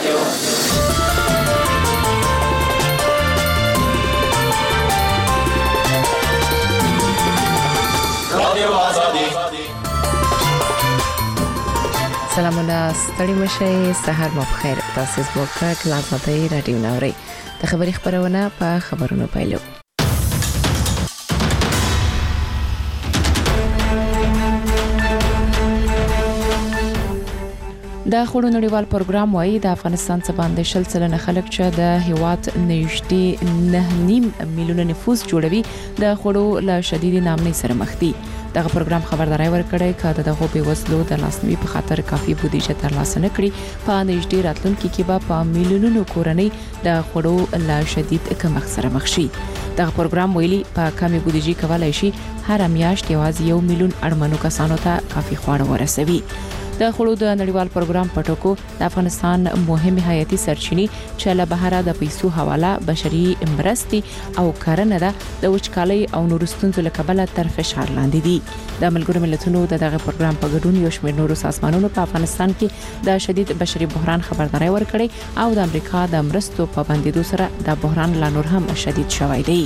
سلامونه ستړي مشئ سحر مو بخیر تاسو زموږ کلاساتي رادیو نوري د خبري خبرونه په خبرونو پیلو د خړو نړیوال پروګرام وايي د افغانستان څخه باندې شل سلنه خلک چې د هیواد نږدې 9.5 میلیونه نفوس جوړوي د خړو له شدید نامنۍ سره مخ دي دغه پروګرام خبرداري ورکړی کړه دغه په وسلو د لاسنیوي په خاطر کافي بودیجه ترلاسه نکړي په نږدې راتلونکي کې به په میلیونونو کورنۍ د خړو له شدید کمښت سره مخ شي دغه پروګرام ویلي په کمې بودیجه کولای شي هر میاشت یوازې 1 میلیون اړمنو کسانو ته کافي خواړه ورسوي د خړو د نړیوال پروګرام پټوکو د افغانستان مهمه حیاتي سرچینې چې له بهره د پیسو حواله بشري مرستي او کرنه ده د وچکالۍ او نورستونزو له کبله تر فشار لاندې دي د ملګرو ملتونو دغه پروګرام په ګډون یو شمېر نورو سازمانونو په افغانستان کې د شدید بشري بحران خبرداري ورکړي او د امریکا د مرستو په بندیدو سره د بحران لا نور هم شدید شوی دی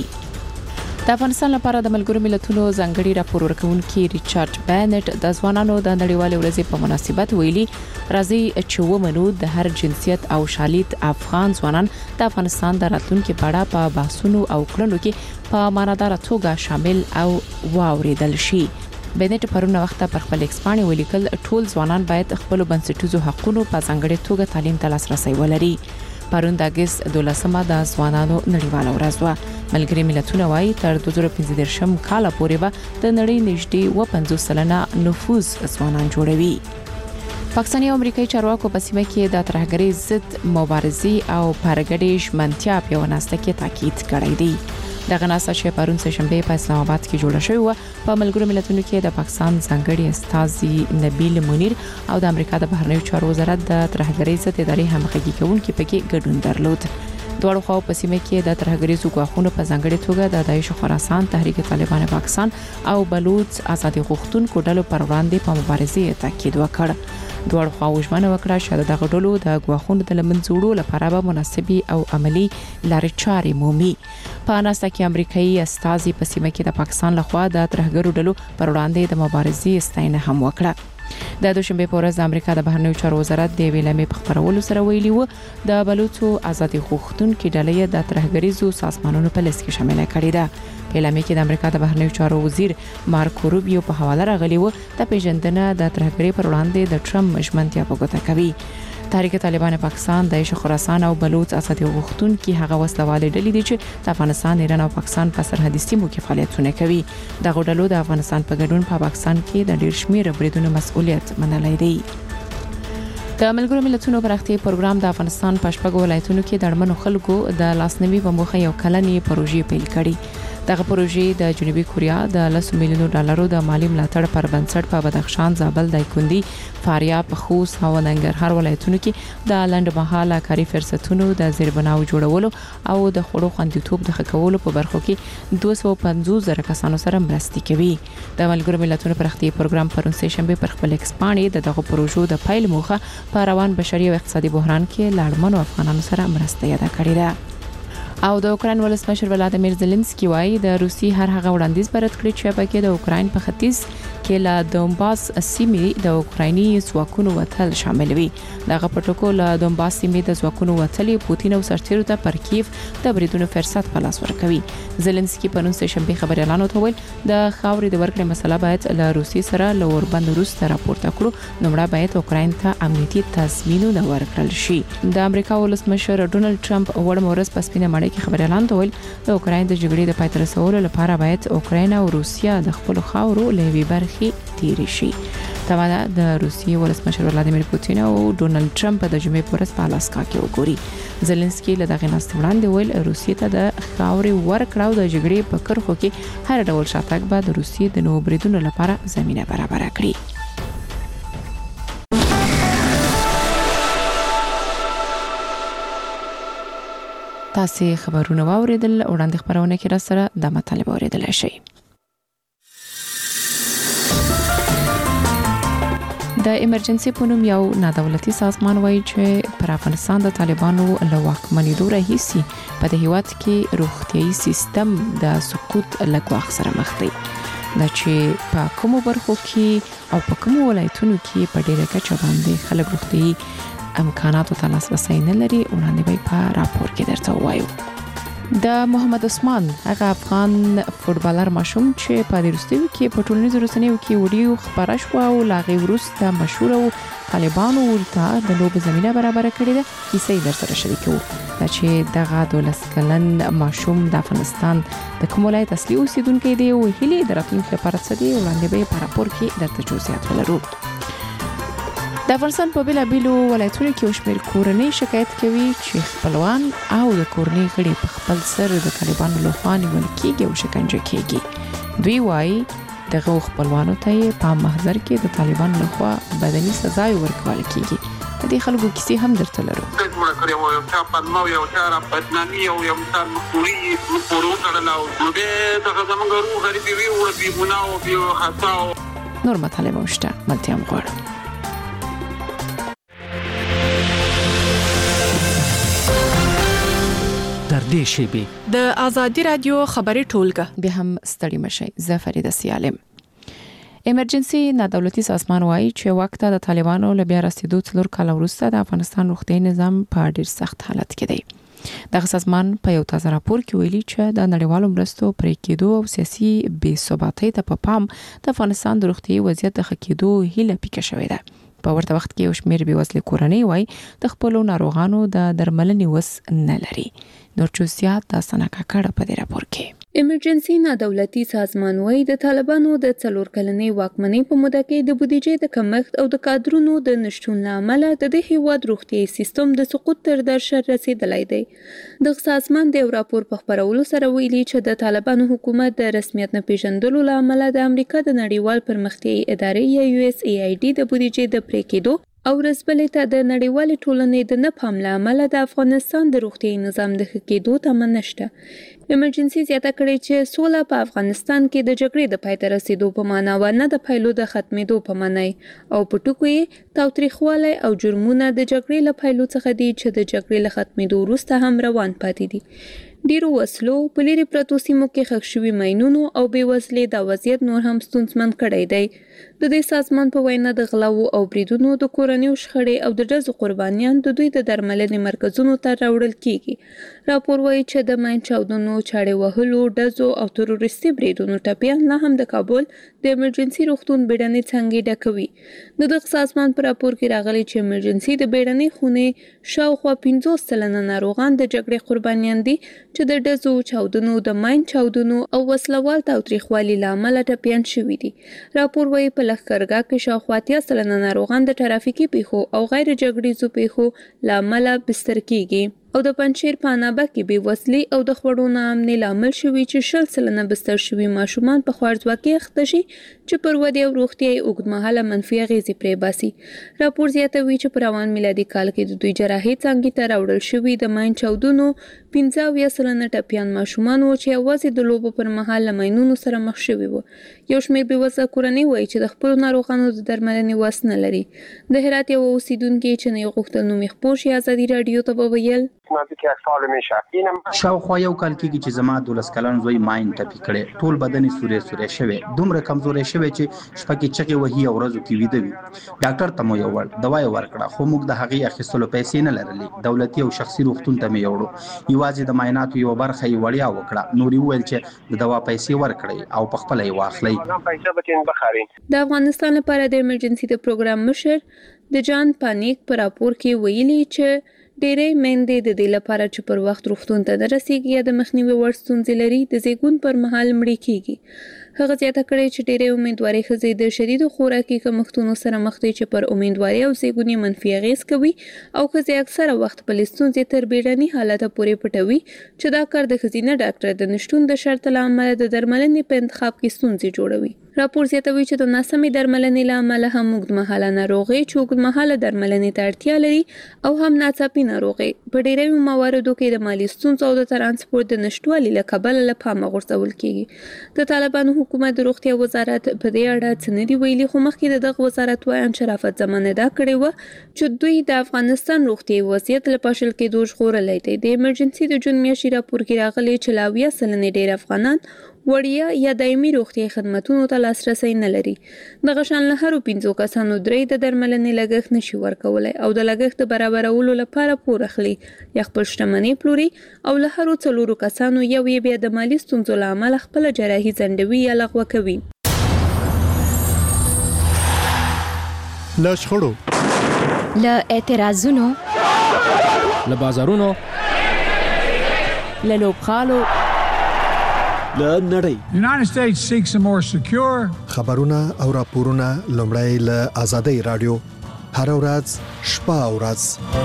د افغانستان لپاره د ملګرو ملتونو ځانګړي راپور ورکونکي ریچارډ بینټ د ځوانانو د نړیوال ورځې په مناسبت ویلي راځي چې ومنو د هر جنسیت او شالید افغان ځوانان د افغانستان د راتلونکي په اړه په بحثونو او کړنو کې په معنادار توګه شامل او واوریدل شي بینټ پرونه وخت پر خپل ایکسپاني ولیکل ټول ځوانان باید خپل بنسټیزو حقوقو په ځانګړي توګه تعلیم ته لاسرسي ولري پرون د اگست 12مه د ځوانانو نړیواله ورځ و ملګري ملتونه وايي تر 2015 کال پورې به د نړۍ نږدې 50 سلنه نفوس ځوانان جوړوي پاکستاني او امریکایي چارواکو په سیمه کې د ترهګرۍ ضد مبارزې او پرګډې ژمنتیا په وناسته کې تاکید کړی دی دغه ناسه چې پرون سه شنبه په اسلام آباد کې جوړه شوې و په ملګرو ملتونو کې د پاکستان ځانګړي استاذي نبیل منیر او د امریکا د بهرنیو چارو وزارت د ترهګرۍ ضد ادارې همغږي کوونکي پکې ګډون درلود دوه خو په سیمه کې د ترهګرۍ زوګواخونو په ځانګړي توګه د داعش خراسان تحریک طالبان پاکستان او بلوچ ازادي غوښتونکو ډلو پر وړاندې په مبارزې تاکید وکړ دوه خو وژمنه وکړه چې دغه ډلو د غواخونو د لمنځوړو لپاره به مناسبي او عملی لارې چارې مومي په ناسته کې امریکایي استاذي په سیمه کې د پاکستان لخوا د ترهګرو ډلو پر وړاندې د مبارزې ستاینه هم وکړه د دوشنبه په ورځ د امریکا د بهرنیو چارو وزارت د ویلامې په خبرولو سره ویلي و د بلوچو ازادي غوښتونکو ډلې د ترهګریزو سازمانونو په لیست کې شامل کړي ده په اعلامیه کې د امریکا د بهرنیو چارو وزیر مارکو روبیو په حواله راغلی و د پیژندنه د ترهګرۍ پر وړاندې د ټرمپ مشمنتیا په ګوته کوي تحریک طالبان پاکستان داعش خراسان او بلوچ ازادي غوښتونکو هغه وسلوالې ډلې دي چې د افغانستان ایران او پاکستان په سرحدي سیمو کې فعالیتونه کوي دغه ډلو د افغانستان په ګډون په پاکستان کې د ډیر شمېر بریدونو مسؤلیت منلای دی د ملګرو ملتونو پراختیا پروګرام د افغانستان په شپږو ولایتونو کې د اړمنو خلکو د لاسنیوي په موخه یو کلنې پروژې پیل کړي دغه پروژې د جنوبي کوریا د 10 میلیونو ډالرو د مالی ملاتړ پر بنسټ په بدخشان، زابل، دایکندي، فاریاب، خوست او ننګرهار ولایتونو کې د لنډمهاله کاري فرصتونو د زیربناو جوړولو او د خړو خوندیتوب د ښکولو په برخو کې 250,000 کسانو سره مرستې کوي د ملګرو ملتونو پراختیا پروګرام پرون سه شنبه پر خپل ایکسپاني دغه پروژو د پایل موخه په روان بشري او اقتصادي بحران کې لاړمنو افغانانو سره مرسته یاده کړې ده او د اوکرين ولسمشر ولادیمیر زيلنسکي وايي د روسي هر هغه وړاندیز برت کړی چې پکې د اوکرين په ختیځ کې لا دونباس سیمې د اوکرایني ځواکونو وتل شامل وي دغه پټوکول دونباس سیمې د ځواکونو وتل پوتین او سرتیرو ته پر کیف د بریدونو فرصت په لاس ورکوي زيلنسکي په نن سه شنبه خبر اعلان وکړ د خاورې د ورکړې مسله باید له روسي سره لور بند روسته راپورته کړو نومړه باید اوکراین ته امنیتي تضمینونه ورکړل شي د امریکا ولسمشر ډونالد ټرمپ وړ مورز په سپینه مړی کې خبر اعلان وکړ د اوکراین د جګړې د پای ته رسولو لپاره باید اوکراین او روسیا د خپل خاورو لوي برخې تیری شي تمانا د روسیې ولسمشر ولادیمیر پوتین او ډونالد ټرمپ د جمعې پر ورځ په الاسکا کې وګوري زيلنسکي له دغه ناست وړاندې ویل روسیې ته د خاورې ورکړاو د جګړې په کرخو کې هر ډول شاتګ به د روسیې د نوو بریدونو لپاره زمينه برابر کړي تاسو خبرونه واوریدل وړاندې خبرونه کې را سره د مطالب اوریدل شي د ایمرجنسي په نوم یو نادولتي سازمان وایي چې پر افغانستان د طالبانو له واکمنېدو راهیسې په دې هیواد کې روغتيایي سیستم د سقوط له ګواښ سره مخ دی. دا چې په کومو برخو کې او په کومو ولایتونو کې په ډېره کچه باندې خلک روغتيایي امکاناتو ته لاسرسی نه لري، وړاندې به په راپور کې درته ووایو. د محمد عثمان هغه افغان فوټبالر ماشوم چې په وروستیو کې په ټولنیزو رسنیو کې ویډیو خبره شو او لاغي وروسته مشهور او طالبانو ورته د لوب زمينه برابر کړې ده، کیسې درسره شریکو. چې دغه 12 کلن ماشوم د افغانستان د کوم ولایت اصلي اوسیدونکو دی او هلي دراتونکو لپاره څه دی، وړاندې به په راپور کې درته جزئیات ولرو. د افغانستان په بیلابیلو ولایتونو کې شمېر کورنۍ شکایت کوي چې خپلوان او د کورنۍ غړي په خپل سر د طالبانو لخوا نیول کېږي او شکنجه کېږي. دوی وایي دغه خپلوانو ته په محضر کې د طالبانو لخوا بدني سزا ورکول کېږي. د دې خلکو کیسې هم درته لرو. څنګه کړو یو چا پنځه یو چا را بدنامي او یو چا مخوري پورو کړلاو دغه دغه زمونږ روح غریبي وی او بي ګناه او بي خطا نور مطالبه مشته ملتيام غواړم. دې شیبي د ازادي رادیو خبري ټولګه به هم ستړي مشي. زه فریده سیالم. ایمرجنسي نادولتي سازمان وایي چې وخت د طالبانو له بیا رسیدو 4 کال وروسته د افغانستان روغتیايي نظام په ډیر سخت حالت کې دی. دغه سازمان په یو تازه راپور کې ویلي چې د نړیوالو مرستو پرې کېدو او سیاسي بې ثباتۍ ته په پام د افغانستان د روغتیايي وضعیت د ښه کېدو هیله پیکه شوې ده. په ورته وخت کې یو شمېر بېوزلې کورنۍ وایي د خپلو ناروغانو د درملنې وس نه لري. نور جزئیات د سنا کاکړه په دې راپور کې. ایمرجنسي نادولتي سازمان وایي د طالبانو د 4 کلنې واکمنۍ په موده کې د بودیجې د کمښت او د کادرونو د نشټون له امله د دې هیواد روغتیايي سیستم د سقوط تر درشل رسیدلی دی. د سازمان د راپور په خبرولو سره ویلي چې د طالبانو حکومت د رسمیت نه پیژندلو له امله د امریکا د نړیوال پرمختیايي ادارې یا USAID د بودیجې د پرې کېدو او رسبلې ته د نړیوال ټولنې د نه پام له امله د افغانستان د روغتیايي نظام د ښه کېدو تمه نشته. ایمرجنسي زیاته کړې چې سوله په افغانستان کې د جګړې د پای ته رسیدو په معنا و نه د پایلو د ختمېدو په معنی او په ټکو یې تاوتریخوالی او جرمونه د جګړې له پایلو څخه دي چې د جګړې له ختمېدو وروسته هم روان پاتې دي. ډیرو وسلو په لري پرتو سیمو کې ښخ شوي ماینونو او بېوزلۍ دا وضعیت نور هم ستونزمن کړی دی. د دې سازمان په وینا د غلاو او بریدونو د کورنیو شخړې او د ډزو قربانیان د دوی د درملنې مرکزونو ته راوړل کیږي. راپور وایي چې د ماین چاودنو، چاړې وهلو، ډزو او تروریستي بریدونو ټپیان لا هم د کابل د ایمرجنسي روغتون بیړنۍ څنګه ډکوي. د دغه سازمان په راپور کې راغلي چې ایمرجنسي د بیړنۍ خونې شاوخوا 50% ناروغان د جګړې قربانیان دي چې د ډزو، چاودنو، د ماین چاودنو او وسلوال تاوتریخوالي له امله ټپیان شوي دي. راپور وایي په لښکرګاه کې شاوخوا 80% ناروغان د ټرافیکي پیښو او غیر جګړیزو پیښو له امله بستر کیږي. او د پنځیر په انابه کې بېوزلي او د خوړو ناامنۍ لامل شوي چې 60% بستر شوي ماشومان په خوارځواکۍ اخته شي چې پر ودې او روغتیايي اوږدمهاله منفي اغېزې پرې باسي. راپور زیاتوي چې په روان میلادي کال کې د دوی جراحي څانګې ته راوړل شوي د ماین چاودنو 75% ټپیان ماشومان وو چې یوازې د لوبو پر مهال له ماینونو سره مخ شوي وو. یو شمېر بېوزله کورنۍ وایي چې د خپلو ناروغانو د درملنې وس نه لري. د هرات یو اوسیدونکي چې نه یې غوښتل نوم یې خپور شي ازادي راډیو ته وویل شاوخوا یو کال کېږي چې زما 12 کلن زوی ماین ټپي کړي، ټول بدن سورې سورې شوی، دومره کمزورې شوی چې شپه کې چغې وهي او ورځو کې ویده وي. ډاکټر ته مو یو وړ دوا ورکړه خو موږ د هغې اخیستلو پیسې نه لرلې. دولتي او شخصي روغتون ته مې یوړو، یوازې د معایناتو یو برخه یې وړیا وکړه. نور یې وویل چې د دوا پیسې ورکړئ او په خپله یې واخلئ. د افغانستان لپاره د ایمرجنسي د پروګرام مشر د جان پانیک په راپور کې ویلي چې ډېرې میندې د دې لپاره چې پر وخت روغتون ته نه رسیږي یا د مخنیوي وړ ستونزې لري د زیږون پر مهال مړې کیږي. هغه زیاته کړې چې ډېرې امیندوارې ښځې د شدیدو خوراکي کمښتونو سره مخ دي چې پر امیندوارۍ او زیږون یې منفي اغېز کوي او ښځې اکثره وخت خپلې ستونزې تر بیړني حالته پورې پټوي چې دا کار د ښځینه ډاکټر د نشتون د شرط له امله د درملنې په انتخاب کې ستونزې جوړوي. راپور زیاتوي چې د ناسمې درملنې له امله هم اوږدمهاله ناروغي چې اوږدمهاله درملنې ته اړتیا لري او هم ناڅاپي ناروغي په ډېرو مواردو کې د مالي ستونزو او د ترانسپورت د نشټوالي له کبله له پامه غورځول کیږي د طالبانو حکومت د روغتیا وزارت په دې اړه څه نه دی ویلي خو مخکې دغه وزارت وایي شرافت زمانه دا کړې و چې دوی د افغانستان روغتي وضعیت له پاشل کېدو ژغورلی دی د ایمرجنسي د جون میاشتې راپور کې راغلی چې لا 80 سلنې ډېر افغانان وړیا یا دایمي روغتي خدماتونو ته لاسرسی نه لري دغه شان له هرو 15 کسانو 3 د درملنې لګښت نشي ورکولای او د لګښت برابرولو لپاره پور اخلي یا خپل شتمنۍ پلوري او له هرو 4 کسانو یو یې بیا د مالي ستونزو له امله خپل جراحي ځنډوي یا لغوه کوي له شخړو له اعتراضونو له بازارونو له لوبغالو له نړۍ The United States seeks a more secure خبرونه او راپورونه لومړی له آزادۍ رادیو هر ورځ شپه او ورځ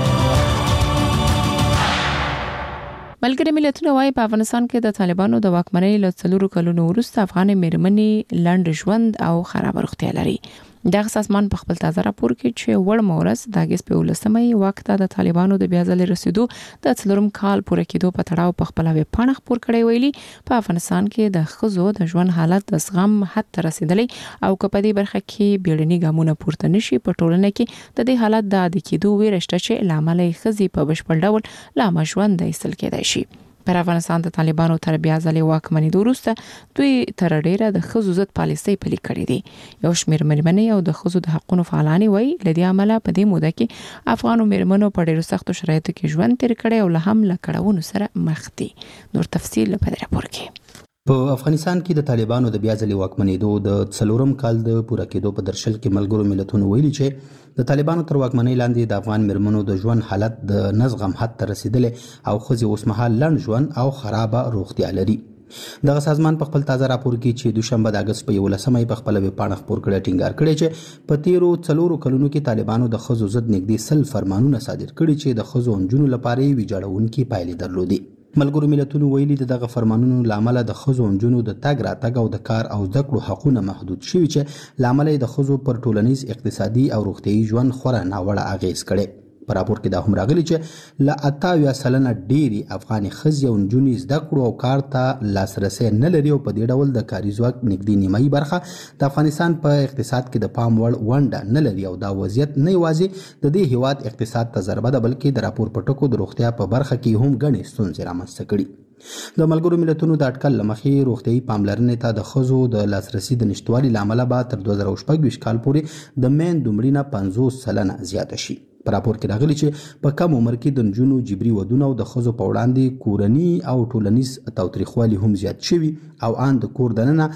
ملګری ملتونه وايي په افغانستان کې د طالبانو د واکمنۍ له 4 کلونو وروسته افغان میرمنې لنډ ژوند او خراب روغتیا لري دغه سازمان په خپل تازه راپور کې چې وړ مورز د اگست په 19مې وخت د طالبانو د بیا ځلې رسیدو د 4 کال پوره کېدو په تړاو په خپل ویب پاڼه خبر کړی ویلي په افغانستان کې د ښځو د ژوند حالت د زغم حد ته رسیدلی او په دې برخه کې بیړني ګامونه پورته نشي په ټولنه کې د دې حالت د عادي کېدو ویرشته چې لامل یې ښځې په بشپړ ډول لا ژوند ایستل کېدای شي پر افغانستان د طالبانو تر بیا ځلې واکمنۍ وروسته دوی تر ډیره د ښځو ضد پالیسۍ پلي کړې دي یو شمېر میرمنې او د ښځو د حقوقو فعالان وایي لدې عمله په دې موده کې افغانو میرمنو په ډیرو سختو شرایطو کې ژوند تیر کړی او له هم له کړهونو سره مخ دي نور تفصیل په دې راپور کې په افغانستان کې د طالبانو د بیا ځلې واکمنېدو د 4 کال د پوره کېدو په درشل کې ملګرو ملتونو ویلي چې د طالبانو تر واکمنۍ لاندې د افغان میرمنو د ژوند حالت د نزغم حد ته رسیدلی او ښځې اوسمهال لنډ ژوند او خرابه روغتیا لري دغه سازمان په خپل تازه راپور کې چې دوشنبه د اگست په 11مې په خپل ویب پاڼه خبر کړی ټینګار کړی چې په تیرو 4 کلونو کې طالبانو د ښځو ضد نږدې 100 فرمانونه صادر کړي چې د ښځو او نجونو لپاره ویجاړونکي پایلې درلودي ملګرو ملتونو ویلي دغه فرمانونو لامل د ښځو او نجونو د تګ راتګ او د کار او زده کړو حقوقونه محدود شوي چې لامل د ښځو پر ټولنیز اقتصادي او روغتیايي ژوند خورا ناوړه اغیز کړي په راپور کې دا هم راغلی چې له 88% ډېری افغاني ښځې او نجونې زده کړو او کار ته لاسرسی نه لري او په دې ډول د کاري ځواک نږدې نیمایي برخه د افغانستان په اقتصاد کې د پام وړ ونډه نه لري او دا وضعیت نه یوازې د دې هیواد اقتصاد ته ضربه ده بلکې د راپور په ټکو د روغتیا په برخه کې هم ګڼې ستونزې رامنځته کړي د ملګرو ملتونو د اټکل له مخې روغتیايي پاملرنې ته د ښځو د لاسرسي د نشتوالي له امله به تر 2024 کال پورې د میندو مړینه 50% زیاته شي په راپور کې راغلی چې په کم عمر کې د نجونو جبري ودونه او د ښځو په وړاندې کورني او ټولنیز تاوتریخوالي هم زیات شوي او ان د کور دننه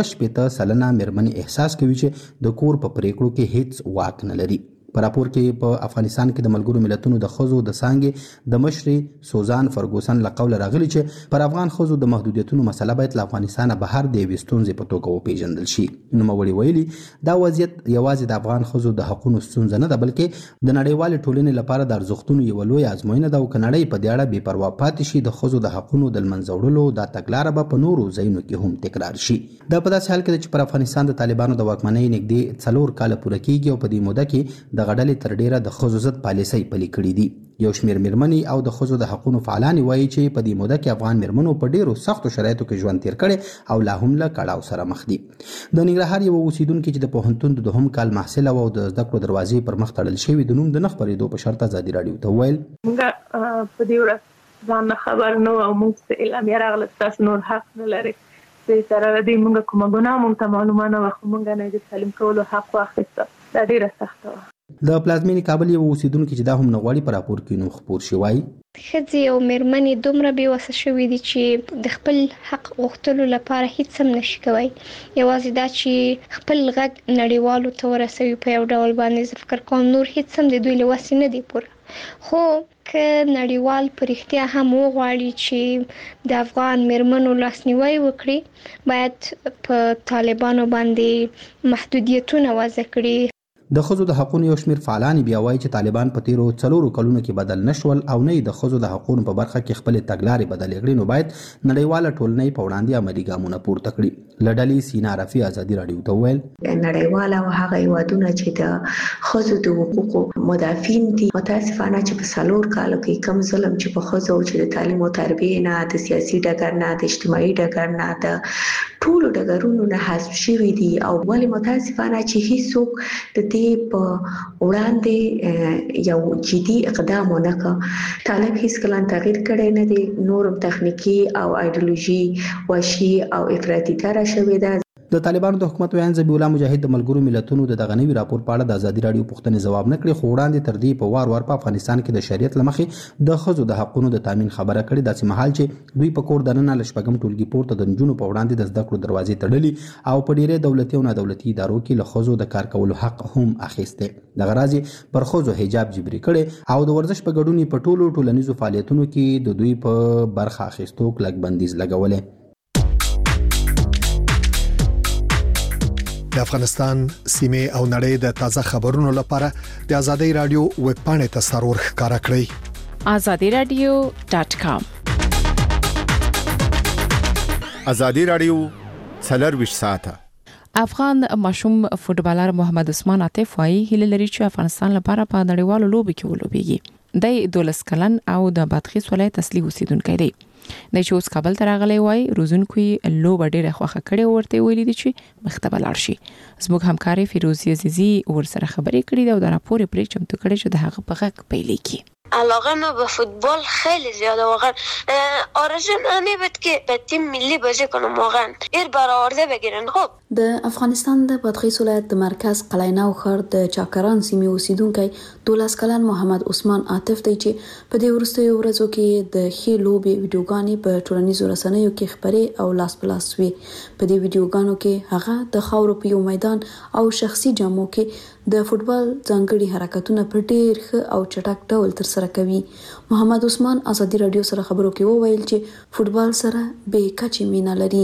2% میرمنې احساس کوي چې د کور په پریکړو کې هیڅ واک نه لري په راپور کې په افغانستان کې د ملګرو ملتونو د ښځو د څانګې د مشرې سوزان فرګوسن له قوله راغلی چې پر افغان ښځو د محدودیتونو مسله باید له افغانستانه بهر د یوې ستونزې په توګه وپیژندل شي نوموړي ویلي دا وضعیت یوازې د افغان ښځو د حقوقو ستونزه نه ده بلکې د نړیوالې ټولنې لپاره د ارزښتونو یوه لویه ازموینه ده او که نړۍ په دې اړه بې پروا پاتې شي د ښځو د حقوقو د لمنځه وړلو دا تګلاره به په نورو ځایونو کې هم تکرار شي دا په داسې حال کې ده چې پر افغانستان د طالبانو د واکمنۍ نږدې 4 کاله پوره کېږي او په دې موده کې د غډلې تر ډیره د ښځو ضد پالیسۍ پلي کړي دي یو شمېر میرمنې او د ښځو د حقوقو فعالان وایي چې په دې موده کې افغان میرمنو په ډیرو سختو شرایطو کې ژوند تیر کړي او لا هم له کړاو سره مخ دي د ننګرهار یو اوسیدونکو چې د پوهنتون د دوهم کال محصل او د زده کړو دروازې پر مخ تړل شوی د نوم د نه خبرېدو په شرط ازادي راډیو ته ویل موږ په دې ورځ ځان خبر نو او موږ اعلان راغله تاسو نور حق نه لري چې سره دې موږ کومه ګناه موږ ته معلومه نه وخت موږ نه د تعلیم کولو حق واخیسته دا ډیره سخته و د پلازمینې کابل یو اوسیدونکو چې دا هم نه غواړي په راپور کې نو خبر شي وایي ښځې او میرمنې دومره بېوسه شوي دي چې د خپل حق غوښتلو لپاره هیڅ هم نشي کوي یوازې دا چې خپل غږ نړیوالو ته ورسوي په یو ډول باندې زه فکر کوم نور هیڅ هم د دوی له وسې نه دي پوره خو که نړیوال په رښتیا هم وغواړي چې د افغان میرمنو لاسنیوی وکړي باید په طالبانو باندې محدودیتونه وضع کړي د ښځو د حقوقو یو شمېر فعالان بیا وایي چې طالبان په تیرو 4 کلونو کې بدل نشول او نه د ښځو د حقوقو په برخه کې خپل تګلارې بدلې کړې، نو باید نړیواله ټولنه په وړاندې عملي ګامونه پورته کړي. لډلې سینا رفیع ازادي رادیو ته وویل نړیواله او هغه هیوادونه چې د ښځو د حقوقو مدافعین دي متاسفانه چې په 4 کالو کې کم ظلم چې په ښځو چې د تعلیم او تربیې نه، د سیاسي ډګر نه، د اجتماعي ډګر نه، د ټولو ډګرونو نه حذف شوي دي او ولې متاسفانه چې هیڅوک د دې په وړاندې یو جدي اقدام ونه کړ. طالب هیڅ کله تغییر کړی نه دی، نورم تخنیکی او ایدئولوژي وحشي او افراطي تر شوې ده. د طالبانو د حکومت ویان ذبیح الله مجاهد د ملګرو ملتونو د دغه نوي راپور په اړه د ازادي رادیو پوښتنې ځواب نه کړي، خو وړاندې تر دې په وار په افغانستان کې د شریعت له مخې د ښځو د حقوقو د تامین خبره کړې، داسې مهال چې دوی په کور دننه له شپږم ټولګي پورته د نجونو په وړاندې د زده کړو دروازې تړلي او په ډیری دولتي او نادولتي ادارو کې له ښځو د کار کولو حق هم اخیسته. دغه راځي پر ښځو حجاب جبري کړي او د ورزش په ګډون په ټولو ټولنیزو فعالیتونو کې د دوی په برخه اخیستو کلک بندیز لګولې. د افغانستان سیمه او نړۍ د تازه خبرونو لپاره د ازادي رادیو ویب پاڼې ته سرور ښکارا کړئ azadiradio.com. ازادي رادیو 24 ساعته. افغان ماشوم فوټبالر محمد عثمان عاطف وايي هیله لري چې افغانستان لپاره په نړیوالو لوبو کې ولوبېږي. د 12 کلن او د بادغیس ولایت اصلي اوسیدونکی دی. د چوس کابل ته راغلی وای روزونکو لوب ډیره خوخه کړي ورته ویلي دي چې مختبل ارشي. زموږ همکاري فیروزی عزیزی ورسره خبرې کړې ده او د راپور پرې چمتو کړي چې د هغه په غږ پیلې کی. علاقه ما به فوتبال خیلی زیاده واقعا. آرزو من بود که به تیم ملی بازی کنم واقعا. ایر برآورده بگیرن. خب د افغانستان د بادغیس ولایت د مرکز قلعه‌نو ښار د چاکران سیمې اوسیدونکی 12 کلن محمد عثمان عاطف دی چې په دې وروستیو ورځو کې د ښې لوبې ویډیوګانې په ټولنیزو رسنیو کې خبرې او لاس په لاس وي. په دې ویډیوګانو کې هغه د خاورو په یو میدان او شخصي جامو کې د فوتبال ځانګړي حرکتونه په ډېر ښه او چټک ډول ترسره کوي. محمد عثمان ازادي رادیو سره خبرو کې وویل چې فوتبال سره به کچې مینه لري.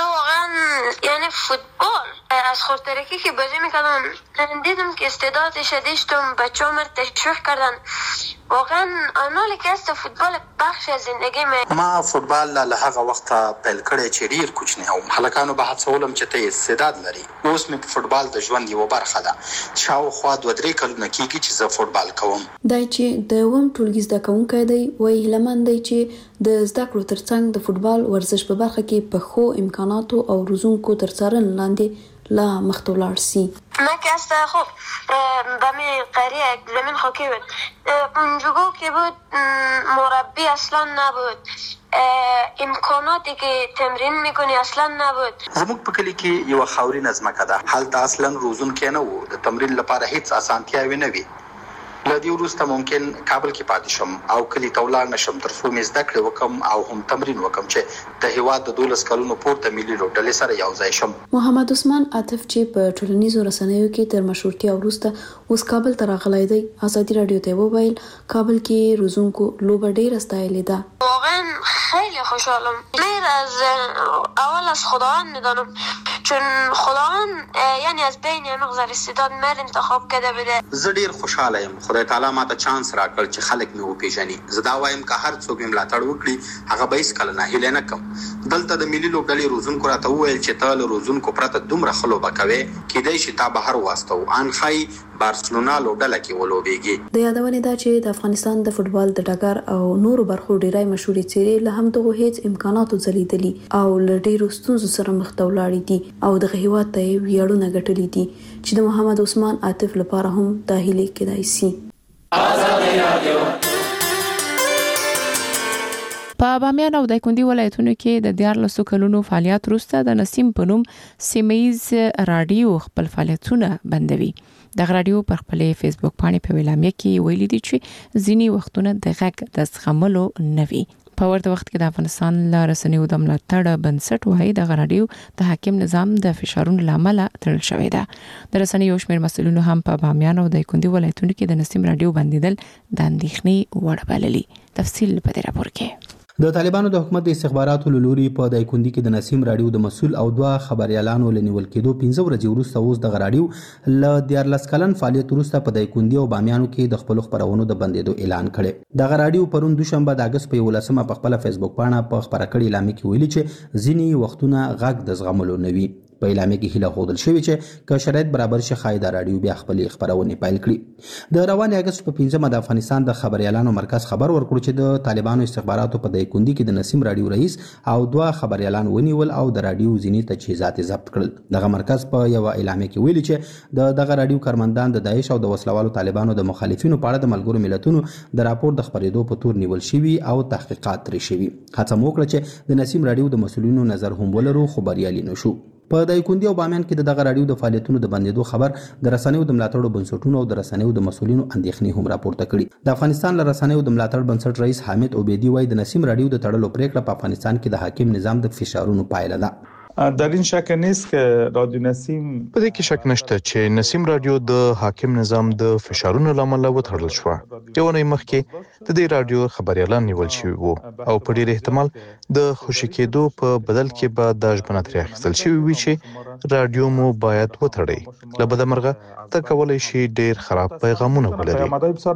یعنی فوتبال از خودترکی که بازی میکردم دیدم که استعدادش داشتم، بچه‌ها مرا تشویق کردن. واقعا آنالی که است فوتبال بخش از زندگی ما فوتبال له هغه وخت پیل کړی چې ډیر کوچنی وم. هلکانو به هڅولم چې ته استعداد لري. اوس مې فوتبال د ژوند یو برخه ده. شاوخوا 2-3 کلونه کېږي چې زه فوتبال کوم. دا چې د وم ټولګي زده کوونکی دی وایي هیلهمند دی چې د زده کړو ترڅنګ د فوتبال ورزش په برخه کې په ښو امکاناتو او روزونکو تر څارنې لاندې لا مخته ولاړ سي. من که است خب بمی قریه زمین خاکی بود اونجوگو که بود مربی اصلا نبود، امکاناتی که تمرین میکنی اصلا نبود. زموږ په کلی کې یو خاورین ځمکه ده. هلته اصلا روزون کې نه وو. د تمرین لپاره هیڅ اسانتیاوې نه وي. لدی وروسته ممکن کابل کې پاتې شم او کلی ته ولاړ نشم تر څو مې زده کړې وکم او هم تمرین وکم چې د هیواد د 12 کلونو پورته ملي لوبډلې سره یو ځای شم. محمد عثمان عاطف چې په ټولنیزو رسنیو کې تر مشهورتیا وروسته اوس کابل ته راغلی دی ازادي رادیو ته وویل کابل کې روزونکو لوبه ډیره ستایلې ده. واقعا خیلی خوشحالم. غیر از اول از خداوند میدانم چون خداوند یعنی از بین مقدار استعداد مر انتخاب کرده بده. زه ډیر خوشاله یم. خدای تعالی ماته چانس راکړ چې خلک مې وپیژني. زه دا وایم که هر څوک مې ملاتړ وکړي هغه به هیڅ کله ناهیلی نه کم. دلته د ملي لوبډلې روزونکو راته وویل چې ته له روزونکو پرته دومره ښه لوبه کوې کیدای شي تا بهر واستو. ان ښایي بارسلونا لوبډله کې ولوبېږي. د یادونې دا چې د افغانستان د فوتبال د ډګر او نورو برخو ډیری مشهورې څېرې له همدغو هیڅ امکاناتو ځلیدلي او له ډیرو ستونزو سره مخ ته ولاړې دي او دغه هیواد ته یې ویاړونه ګټلي دي چې د محمد عثمان عاطف لپاره هم دا هیلې کېدای سي. په بامیان او دایکنډي ولایتونو کې د 14 کلونو فعالیت وروسته د نسیم په نوم سیمه‌یز رادیو خپل فعالیتونه بندوي. د رادیو پر خپل فیسبوک باندې په اعلامیه کې ویلي دي چې ځینی وختونه د غږ د زغملو نوي. په ورته وخت کې د افغانستان له رسنیو د ملاتړ بنسټ وایي د رادیو د حاکم نظام د فشارونو لامل تړل شوی ده. د رسنیو شمېر مسؤلینو هم په بامیان او دایکنډي ولایتونو کې د نسیم رادیو بندیدل د اندېښنې وړ بللي. تفصیل په دې راپور کې. د طالبانو د حکومت د استخباراتو لوري په دایکندي کې د نسیم رادیو د مسول او دوه خبريالانو لنیول کېدو 15 ورځې وروسته اوس د رادیو ل 14 کلن فعالیت وروسته په دایکندي او بامیانو کې د خپل خبرونو د بندیدو اعلان کړي. د رادیو پرون دوشنبه د اگست په 18 په خپل فیسبوک باندې په خبره کړي اعلان کې ویلي چې ځینی وختونه غږ د زغملو نوي. په اعلان کې هیله خوندل شوې چې که شرایط برابر شي خایدا رادیو بیا خپل خبرونه پیل کړي. د روان اگست په 15 د افغانستان د خبريالانو مرکز خبر ورکړ چې د طالبانو استخباراتو په دایکندي کې د نسیم رادیو رئیس او دوه خبريالان ونیول او د رادیو ځینی تجهیزات ضبط کړل. دغه مرکز په یو اعلان کې ویلي چې دغه رادیو کارمندان د داعش او د وسلوالو طالبانو د مخالفینو په اړه د ملګرو ملتونو د راپور د خبرېدو په تور نیول شوی او تحقیقات لري شوی. هڅه وکړه چې د نسیم رادیو د مسؤلینو نظر هم ولرو خو بریالي نشو. په دایکندي او بامیان کې دغه رادیو د فعالیتونو د بندیدو خبر د رسنیو د ملاتړو بنسټونو او د رسنیو د مسؤلینو اندېښنې هم راپورته کړي. د افغانستان له رسنیو د ملاتړ بنسټ رئیس حامد عبیدی وایي د نسیم رادیو د تړلو پریکړه په افغانستان کې د حاکم نظام د فشارونو پایله ده. در این شک نیست که رادیو نسیم په دې کې شک نشته چې نسیم رادیو د حاکم نظام د فشارونو لامل وتړل شو. یو نه مخکې د دې رادیو خبريالان نیول شوی وو او په ډیر احتمال د خوشی کېدو په بدل کې به د ژبنه تر اخیستل شوی وي چې رادیو مو باید وتړي. لبد مرغه ته کولای شي ډیر خراب پیغامونه ولري.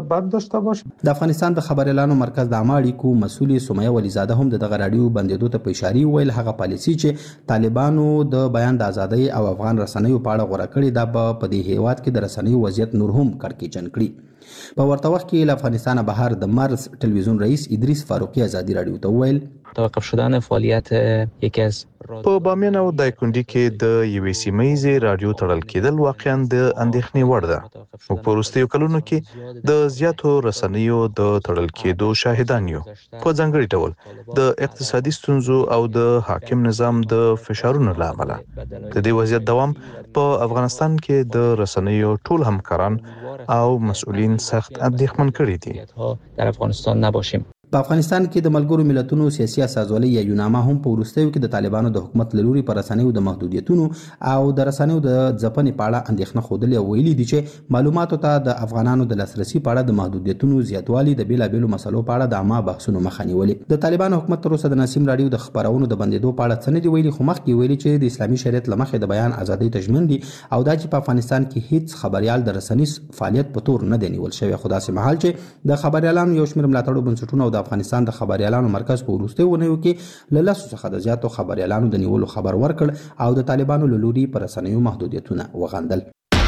د افغانستان د خبريالانو مرکز د عامه اړیکو مسؤل سمیه ولیزاده هم دغه رادیو بندیدو ته په اشاره ویل هغه پالیسي چې طالبانو د بیان د ازادۍ او افغان رسنیو په اړه غوړه کړې ده په دې هیواد کې د رسنیو وضعیت نور هم کړکېچن کړي. په ورته وخت کې له افغانستان بهر د مارس ټلویزیون رئیس ادریس فاروقی ازادي رادیو ته ویل توقف شدن فعالیت یکی از په بامیان او دایکندي کې د یوې سیمه‌ایزې رادیو تړل کېدل واقعا د اندېښنې وړ ده. موږ په وروستیو کلونو کې د زیاتو رسنیو د تړل کېدو شاهدان یو. په ځانګړي ډول د اقتصادي ستونزو او د حاکم نظام د فشارونو له امله د دې وضعیت دوام په افغانستان کې د رسنیو ټول همکاران او مسؤلین سخت اندېښمن کړي دي. در افغانستان نباشیم. په افغانستان کې د ملګرو ملتونو سیاسي اساسولۍ یا یوناما هم په وروستیو کې د طالبانو د حکومت لوري پر رسنیو د محدودیتونو او د رسنیو د ځپنې په اړه اندېښنه خوده او ویلي دي چې معلوماتو ته د افغانانو د لاسرسي په اړه د محدودیتونو زیاتوالی د بیلابېلو مسلو په اړه د عامه بحثونو مخه نیولې. د طالبانو حکومت تر اوسه د نسیم رادیو د خبرونو د بندیدو په اړه څه نه دی ویلي خو مخکې ویلي چې د اسلامي شریعت له مخې د بیان ازادۍ تضمین دي او دا چې په افغانستان کې هیڅ خبريال د رسنیز فعالیت په تور نه دی نیول شوی. خو داسې مهال چې د خبريالانو یو شمېر ملاتړو بنسټونو او د افغانستان د خبريالانو مرکز په وروستیو ونیو کې له لاسو څخه د زیاتو خبريالانو د نیولو خبر ورکړ او د طالبانو له لوري پر رسنیو محدودیتونه وغندل.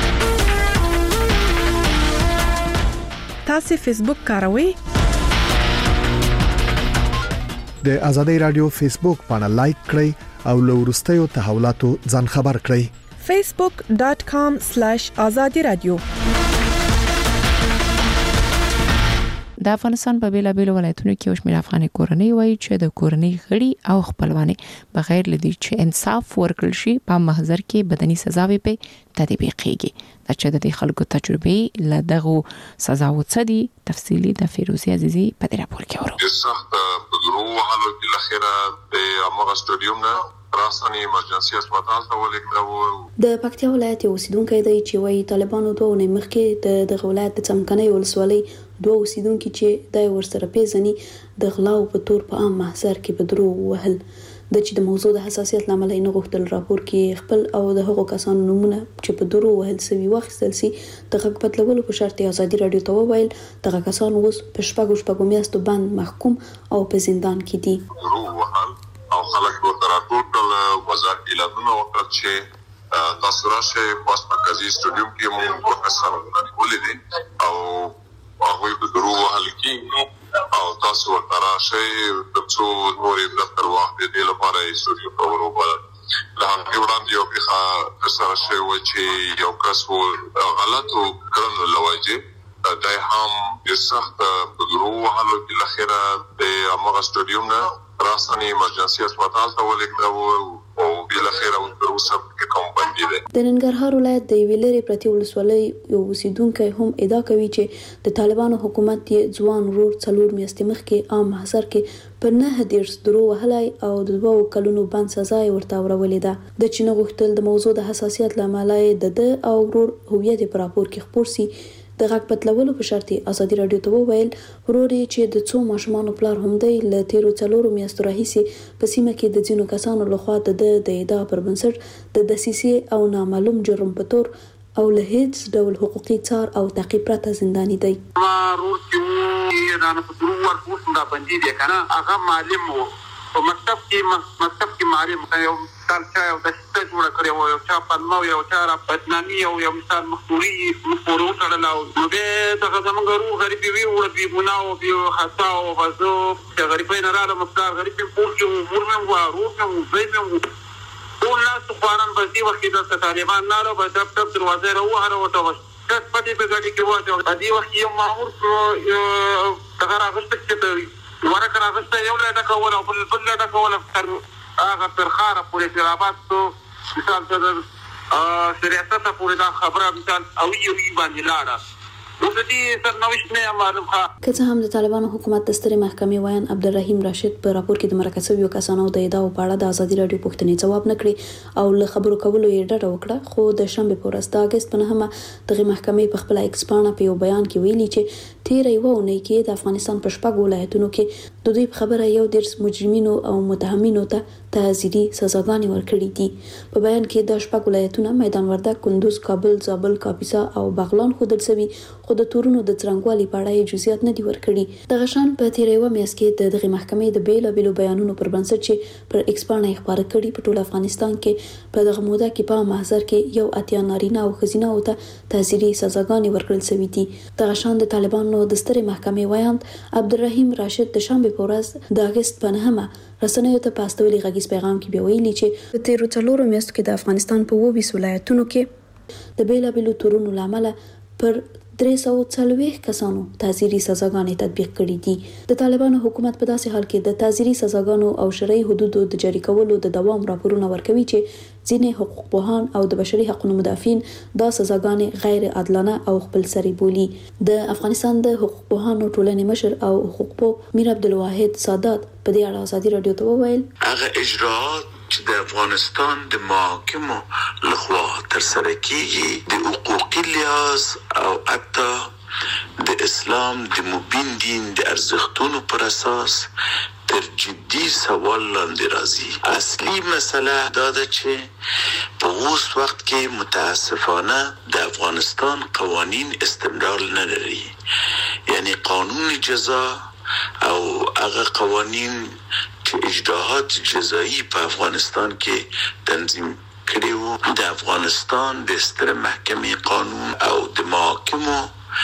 تاسو فیسبوک کاروئ؟ د ازادي رادیو فیسبوک باندې لایک کړئ او له وروستیو تحولاتو ځان خبر کړئ. facebook.com/azadi radio د افغانستان په بیلابېلو ولایتونو کې یو شمېر افغاني کورنۍ وایي چې د کورنۍ غړي او خپلوانې بغیر له دې چې انصاف ورکړل شي په محضر کې بدني سزاوي په تطبیقېږي. دا چې د خلکو تجربې له دغه سزاو څخه دي تفصیلی د فیروزي عزیزي په دې راپور کې ورو. سخت بدرو حالو کې لخره د امغه سټډیوم نه راسنی ایمرجنسي هسپتال ته ولېږدو. د پکتیا ولایت اوسیدونکو دی چې وایي طالبانو دوه نه مخکې د ولایت د څمکنۍ ولسوالۍ دوه اوسیدونکو چې د ورسره پیژني د غلاو په تور په عام محضر کې بدرو وهل د چې د موضوع د حساسیت لامل نه غوښتل راپور کې خپل او د هغو کسانو نمونه چې په درو وهل سوي واخیستل سي د حق بدلولو په شرط ازادي رادیو ته وویل دغه کسان اوس په شپږو میاشتو باندې محکوم او په زندان کې دي. او خلک ورته راټول وزارت اعلانونه وکړل چې تاسو راشئ په مرکزي سټډیوم کې موږ په کسانو ولیدل او هغه په درو وهل کې او تاسو ورته راشئ د څو نورې دفتر واخلئ د دې لپاره یې سټډیوم ته وروبلل. له هغې وړاندې یو پېښه ترسره شوې وه چې یو کس غلطو کړنو له وجې دی هم ډېر سخت په درو وهلو کې له خیره د همغه سټډیوم نه راسنی ایمرجنسي هسپتال ته ولېږدو او بالاخره تر اوسه کې کوم بندي دی. د ننګرهار ولایت د ویلری پرتی ولسوالۍ یو اوسیدونکو هم ادعا کوي چې د طالبانو حکومت یې ځوان ورور 4 میاشتې مخکې عام محضر کې پر 9 درو وهلای او د 2 کلونو بند سزا ورته ورولې ده. د چین غوښتل د موضوع د حساسیت لامل د او ورور هویت پر راپور کې خبر سي د غږ پټلولو په شرط ازادي رادیو ته وویل وروري چې د څو ماشومان پلار هم دی ل تیرو 4 میاشتو راهیسې په سیمه کې د ځینو کسانو لخوا د ادعا پر بنسټ د دسیسې او نامعلوم جرم په تور او له هیڅ ډول حقوقي څار او تعقیب پرته زنداني دی. ورور چې رانه په دروغ ورکوم دا بندي دی کنه هغه معلم وو په مکتب کې معلم یو مثال چا یو د څه جوړ کړی و یو چا پنمو یو چا را بدنامي یو مثال مخوري پورو تړلاو نو به دا زمونږ روح غریب وی او بي ګناو بي خطا او غزو چې غریب نه رااله مقدار غریب پور کې عمر مې و روح مې زوی مې ټول ناس خوانن بسي وخت د طالبان نه راو په دفتر دروازه راوهره وته کس پټي په ګاډي کې وځو ادي وخت یو مامور څنګه راغست چې ورکه راغسته یو لټه کوله او بل لټه کوله تر هغه پرخاره پورې ترابات تو مثال د سیاست پورې دا خبره مثال او یو باندې لاړه د دې سرنوشت نه معلوم ښه که څه هم د طالبانو حکومت د سترې محکمې وایان عبدالرحیم راشد په راپور کې د مرکه شویو کسانو د ادعاو په اړه د ازادي رادیو پوښتنې ځواب نه کړی او له خبرو کولو یې ډډه وکړه خو د شنبه په ورځ د اگست په 9 دغه محکمې په خپل ایکسپانه په یو بیان کې ویلي چې تیر یو اونۍ کې د افغانستان په شپږ ولایتونو کې د دوی په خبره یو ډیر مجرمینو او متهمینو ته تعزیري سزاګانې ورکړې دي. په بیان کې د شپږ ولایتونو میدان وردګ، کندوز، کابل، زابل، کاپیسا او بغلان ښودل شوي خو د تورونو د څرنګوالي په اړه جزئیات نه دي ورکړي. دغه شان په تیر یو میاشت کې دغه محکمې د بیلابیلو بیانونو پر بنسټ چې پر ایکسپانه خبره کړي په ټول افغانستان کې په دغه موده کې په محضر کې یو اتیا نارینه او ښځینه او ته تعزیري سزاګانې ورکړل شوي دي. دغه شان د طالبانو د سترې محکمې وایاند عبدالرحیم راشد د شنبه په ورځ د اگست په 9 رسنیو ته په استولي غږیز پیغام کې بیا ویلي چې په تیرو 4 میاشتو کې د افغانستان په 20 ولایتونو کې د بیلابیلو تورونو لامل پر 340 کسانو تعزیري سزاګانې تطبیق کړې دي. د طالبانو حکومت په داسې حال کې د تعزیري سزاګانو او شرعي حدودو د جاری کولو د دوام راپورونه ورکوي چې ځینې حقوق پوهان او د بشري حقوقو مدافعین دا سزاګانې غیر عادلانه او خپلسري بولي. د افغانستان د حقوق پوهانو ټولنې مشر او حقوق پوه میر عبدالواحد سادات په دې اړه ازادي رادیو ته وویل هغه اجراءات چې د افغانستان د محاکمو لخوا ترسره کیږي د حقوقي لحاظ او حتی د اسلام د مبین دین د ارزښتونو پر اساس تر جدي سوال لاندې راځي. اصلي مسله دا ده چې په اوس وخت کې متاسفانه د افغانستان قوانین استمرار نه لري، یعنی قانون جزا او هغه قوانین چې اجراءات جزایی په افغانستان کې تنظیم کړي وو د افغانستان د سترې محکمې قانون او د محاکمو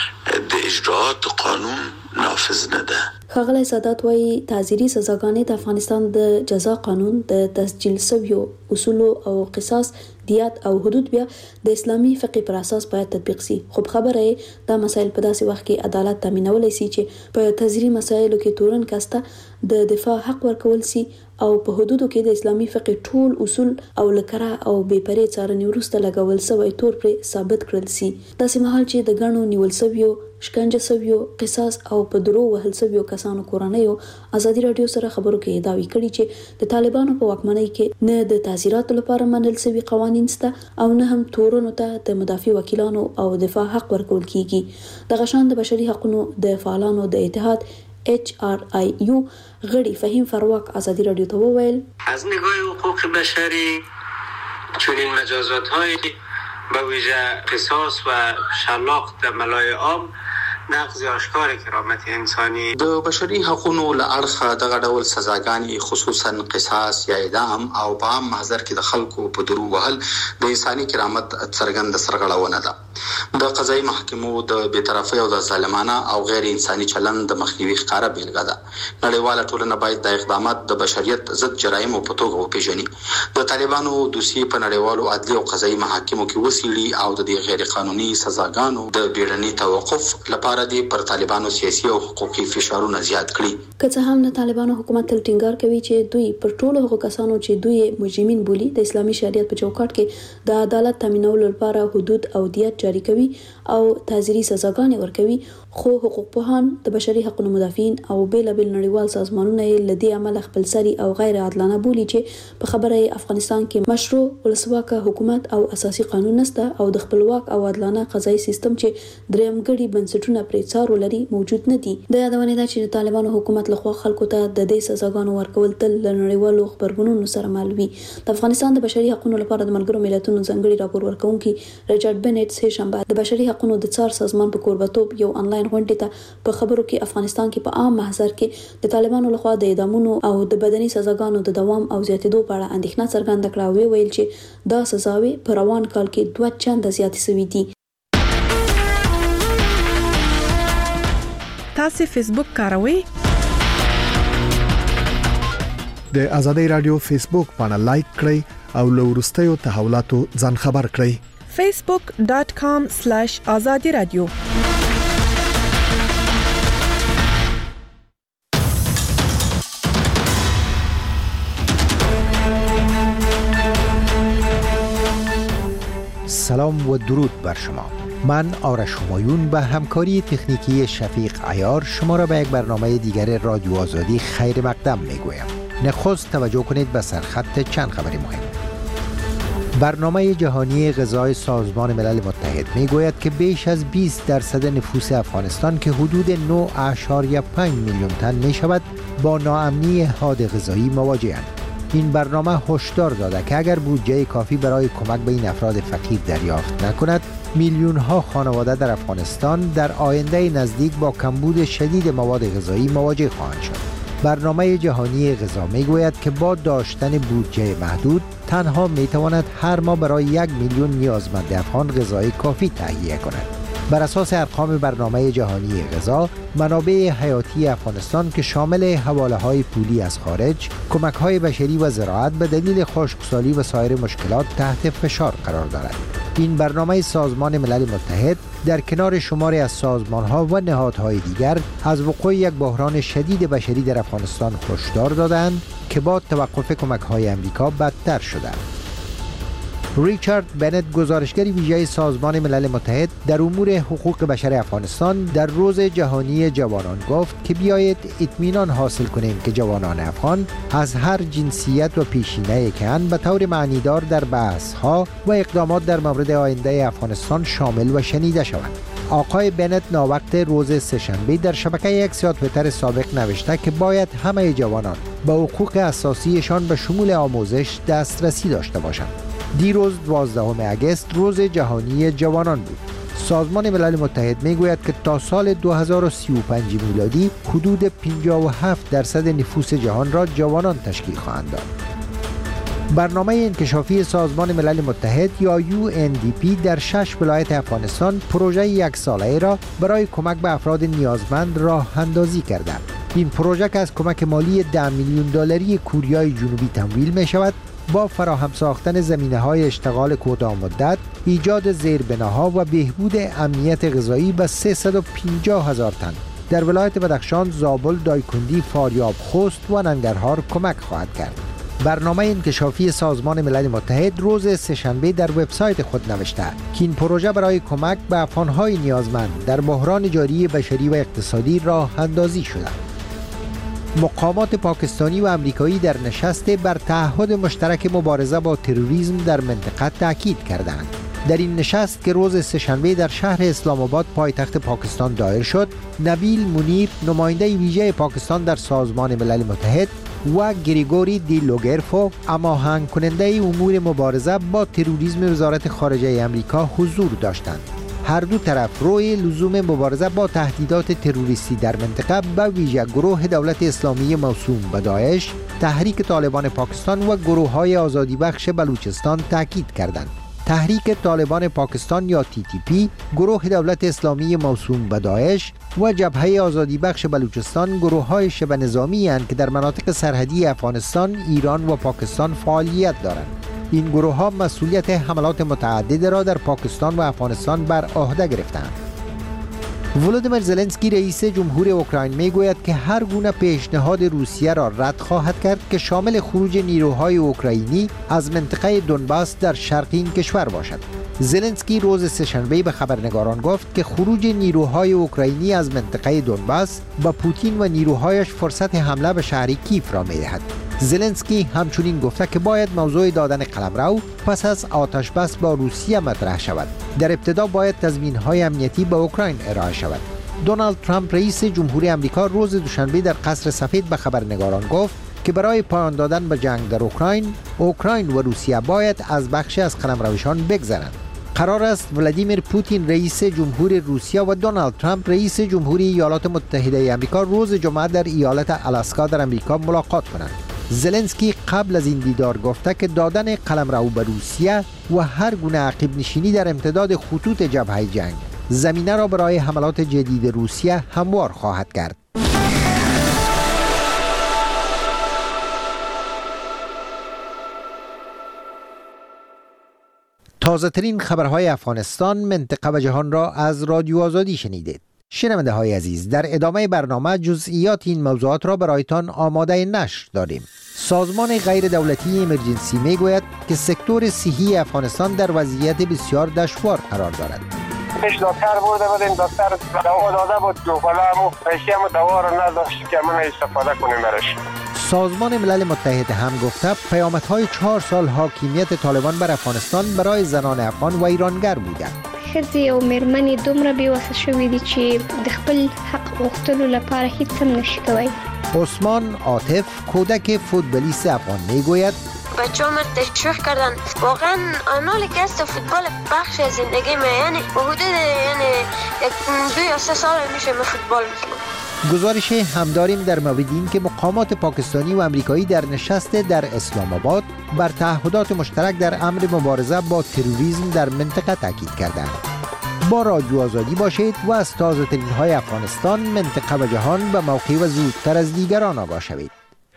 د اجراءات قانون نافذ نه ده. ښاغلی سادات وايي تعزیري سزاګانې د افغانستان د جزا قانون د تسجیل شویو اصولو او قصاص دیات او حدود بیا د اسلامي فقه پر اساس باید تطبیق شي. خو خبره دا مسایل په داسې وخت کې عدالت تامینولای شي چې په تعزیري مسایلو کې تورن کاسته د دفاع حق ورکول شي او په حدودو کې د اسلامي فقه ټول اصول او لکره او بې پرې څارنې وروسته لګول شوی تور پر ثابت کړل شي. داسې مهال چې د غنو نیول شویو شکنجه شویو قصاص او په درو وهل شویو کسانو کورنیو ازادي رادیو سره خبرو کې داوی کړي چې د طالبانو په واکمنۍ کې نه د تعزیراتو لپاره منل شوی قوانین شته او نه هم تورونو ته د مدافع وکیلانو او دفاع حق ورکول کیږي. د غشان د بشري حقوقو د فعالانو د اتحاد HRIU غړي فهیم فرواک ازادي رادیو ته وویل از نگاه حقوق بشری چنین مجازات های به ویژه قصاص و شلاق در ملای عام نقض آشکار کرامت انسانی د بشري حقوقو له اړخه دغه ډول سزاګانې خصوصا قصاص یا اعدام او په عام محضر کې د خلکو په درو وهل د انساني کرامت څرګند سرغړونه ده. د قضایي محکمو د بی‌طرفۍ او د ظالمانه او غیر انساني چلند د مخنیوي ښکاره بیلګه ده. نړیواله ټولنه باید د اقدامات د بشریت ضد جرایمو په توګه وپیژني. د طالبانو دوسیې په نړیوالو عدلي او قضایي محاکمو کې وڅیړي او د دې غیر قانوني سزاګانو د بیړني توقف لپاره دي پر طالبانو سیاسي او حقوقي فشارونه زیات کړي. که څه هم د طالبانو حکومت تل ټینګار کوي چې دوی پر ټولو هغو کسانو چې دوی مجرمین بولي د اسلامي شریعت په چوکاټ کې د عدالت تامینولو لپاره حدود او دیات جاری کوي او تعزیري سزاګانې ورکوي، خو حقوقپوهان، د بشري حقوقو مدافعین او بیلابل نړیوال سازمانونه لدی عمل خپل سری او غیر عادلانه بولی چې په خبره افغانستان کې مشروع ولسواک حکومت او اساسي قانون نشته او د خپلواک او عادلانه قضایي سیستم چې درېمګړي بنسټونه پرې څار ولري موجود نه دي. د یادونه ده چې د طالبانو حکومت لخوا خلکو ته د دې سزاګانو ورکول تل له نړیوالو خبرګونونو سره مل وي. د افغانستان د بشري حقوقو لپاره د ملګرو ملتونو ځانګړي راپور ورکونکي ریچارډ بنټ سه شنبه د بشري حقوقو د څار سازمان په کوربتوب یو انلاین غونډه ته په خبرو کې افغانستان کې په عام محضر کې د طالبانو لخوا د اعدامونو او د بدني سزاګانو د دوام او زیاتېدو په اړه اندېښنه څرګنده کړه، ویل چې دا سزاوي په روان کال کې 2 چنده زیاتې شوې دي. تاسو فیسبوک کاروئ؟ د آزادۍ رادیو فیسبوک باندې لایک کړئ او له وروستیو تحولاتو ځان خبر کړئ. facebook.com/azadi radio سلام و درود بر شما. من آرش همایون به همکاری تکنیکی شفیق عیار شما را به یک برنامه دیگر رادیو آزادی خیر مقدم میگویم. نخست توجه کنید به سرخط چند خبر مهم. برنامه جهانی غذای سازمان ملل متحد میگوید که بیش از 20% نفوس افغانستان که حدود 9.5 میلیون تن می شود با ناامنی حاد غذایی مواجه‌اند. این برنامه هشدار داده که اگر بودجه کافی برای کمک به این افراد فقیر دریافت نکند، میلیون ها خانواده در افغانستان در آینده نزدیک با کمبود شدید مواد غذایی مواجه خواهند شد. برنامه جهانی غذا میگوید که با داشتن بودجه محدود تنها میتواند هر ماه برای 1 میلیون نیازمند افغان غذای کافی تهیه کند. بر اساس ارقام برنامه جهانی غذا، منابع حیاتی افغانستان که شامل حواله‌های پولی از خارج، کمک‌های بشری و زراعت به دلیل خشکسالی و سایر مشکلات تحت فشار قرار دارد. این برنامه سازمان ملل متحد در کنار شماری از سازمان‌ها و نهادهای دیگر از وقوع یک بحران شدید بشری در افغانستان هشدار دادند که با توقف کمک‌های آمریکا بدتر شده. ریچارد بنت، گزارشگر ویژه سازمان ملل متحد در امور حقوق بشر افغانستان، در روز جهانی جوانان گفت که بیایید اطمینان حاصل کنیم که جوانان افغان از هر جنسیت و پیشینه‌ای که اند به طور معنیدار در بحث‌ها و اقدامات در مورد آینده افغانستان شامل و شنیده شوند. آقای بنت ناوقت روز سه‌شنبه در شبکه اکس یا توییتر سابق نوشته که باید همه جوانان به حقوق اساسیشان به شمول آموزش دسترسی داشته باشند. دیروز 12 اگست روز جهانی جوانان بود. سازمان ملل متحد میگوید که تا سال 2035 میلادی حدود 57% نفوس جهان را جوانان تشکیل خواهند داد. برنامه انکشافی سازمان ملل متحد یا UNDP در 6 ولایت افغانستان پروژه 1 ساله را برای کمک به افراد نیازمند راه اندازی کرده. این پروژه که از کمک مالی 10 میلیون دلاری کوریای جنوبی تمویل می شود، با فراهم ساختن زمینه‌های اشتغال کوتاه مدت، ایجاد زیربناها و بهبود امنیت غذایی به 350,000 تن در ولایت بدخشان، زابل، دایکندی، فاریاب، خوست و ننگرهار کمک خواهد کرد. برنامه انکشافی سازمان ملل متحد روز سه‌شنبه در وبسایت خود نوشته که این پروژه برای کمک به افغان‌های نیازمند در بحران جاری بشری و اقتصادی راه اندازی شده. مقامات پاکستانی و امریکایی در نشست بر تعهد مشترک مبارزه با تروریسم در منطقه تاکید کردند. در این نشست که روز سه‌شنبه در شهر اسلام آباد پایتخت پاکستان دایر شد، نبیل منیر، نماینده ویژه پاکستان در سازمان ملل متحد، و گریگوری دی لوگرفو، هماهنگ کننده امور مبارزه با تروریسم وزارت خارجه آمریکا حضور داشتند. هر دو طرف روی لزوم مبارزه با تهدیدات تروریستی در منطقه به ویژه گروه دولت اسلامی موسوم به داعش، تحریک طالبان پاکستان و گروه‌های آزادی بخش بلوچستان تاکید کردند. تحریک طالبان پاکستان یا TTP، گروه دولت اسلامی موسوم به داعش و جبهه آزادی بخش بلوچستان گروه‌های شبه نظامی اند که در مناطق سرحدی افغانستان، ایران و پاکستان فعالیت دارند. این گروه‌ها مسئولیت حملات متعدد را در پاکستان و افغانستان بر عهده گرفتند. ولودیمیر زلنسکی رئیس جمهور اوکراین میگوید که هر گونه پیشنهاد روسیه را رد خواهد کرد که شامل خروج نیروهای اوکراینی از منطقه دونباس در شرق این کشور باشد. زلنسکی روز سه‌شنبه به خبرنگاران گفت که خروج نیروهای اوکراینی از منطقه دونباس با پوتین و نیروهایش فرصت حمله به شهر کیف را می‌دهد. زلنسکی همچنین گفته که باید موضوع دادن قلمرو پس از آتش بس با روسیه مطرح شود. در ابتدا باید تضمین‌های امنیتی به اوکراین ارائه شود. دونالد ترامپ رئیس جمهوری آمریکا روز دوشنبه در قصر سفید به خبرنگاران گفت که برای پایان دادن به جنگ در اوکراین و روسیه باید از بخشی از قلمروشان بگذرند. قرار است ولادیمیر پوتین رئیس جمهور روسیه و دونالد ترامپ رئیس جمهوری ایالات متحده آمریکا روز جمعه در ایالت آلاسکا در آمریکا ملاقات کنند. زلنسکی قبل از این دیدار گفته که دادن قلمرو به روسیه و هر گونه عقب نشینی در امتداد خطوط جبهه جنگ زمینه را برای حملات جدید روسیه هموار خواهد کرد. تازه ترین خبرهای افغانستان، منطقه و جهان را از رادیو آزادی شنیدید. شنونده های عزیز، در ادامه برنامه جزئیات این موضوعات را برایتان آماده نشر داریم. سازمان غیر دولتی امرجنسی می گوید که سکتور صحی افغانستان در وضعیت بسیار دشوار قرار دارد. پیش دکتر برده بودیم، دکتر دوا داده بود که فلامو پیشیمو دوا رو نداشت که من استفاده کنیم برش. سازمان ملل متحد هم گفته پیامدهای 4 سال حاکمیت طالبان بر افغانستان برای زنان افغان و ایرانگر بوده. ښځې او مېرمنې دومره بېوسه شوي دي چې د خپل حق غوښتلو لپاره هیڅ هم نشي کولی. عثمان عاطف کودک فوتبالیست افغان میگوید بچه‌ها من تشویق کردن واقعا آنالی که است فوتبال بخش از زندگی من، یعنی حدود یعنی 2 یا 3 سال میشه من فوتبال می‌کنم. گزارش هم داریم در مورد این که مقامات پاکستانی و آمریکایی در نشست در اسلام آباد بر تعهدات مشترک در امر مبارزه با تروریسم در منطقه تاکید کردند. با رادیو آزادی باشید و از تازه ترین های افغانستان، منطقه و جهان به موقع و زودتر از دیگران آگاه شوید.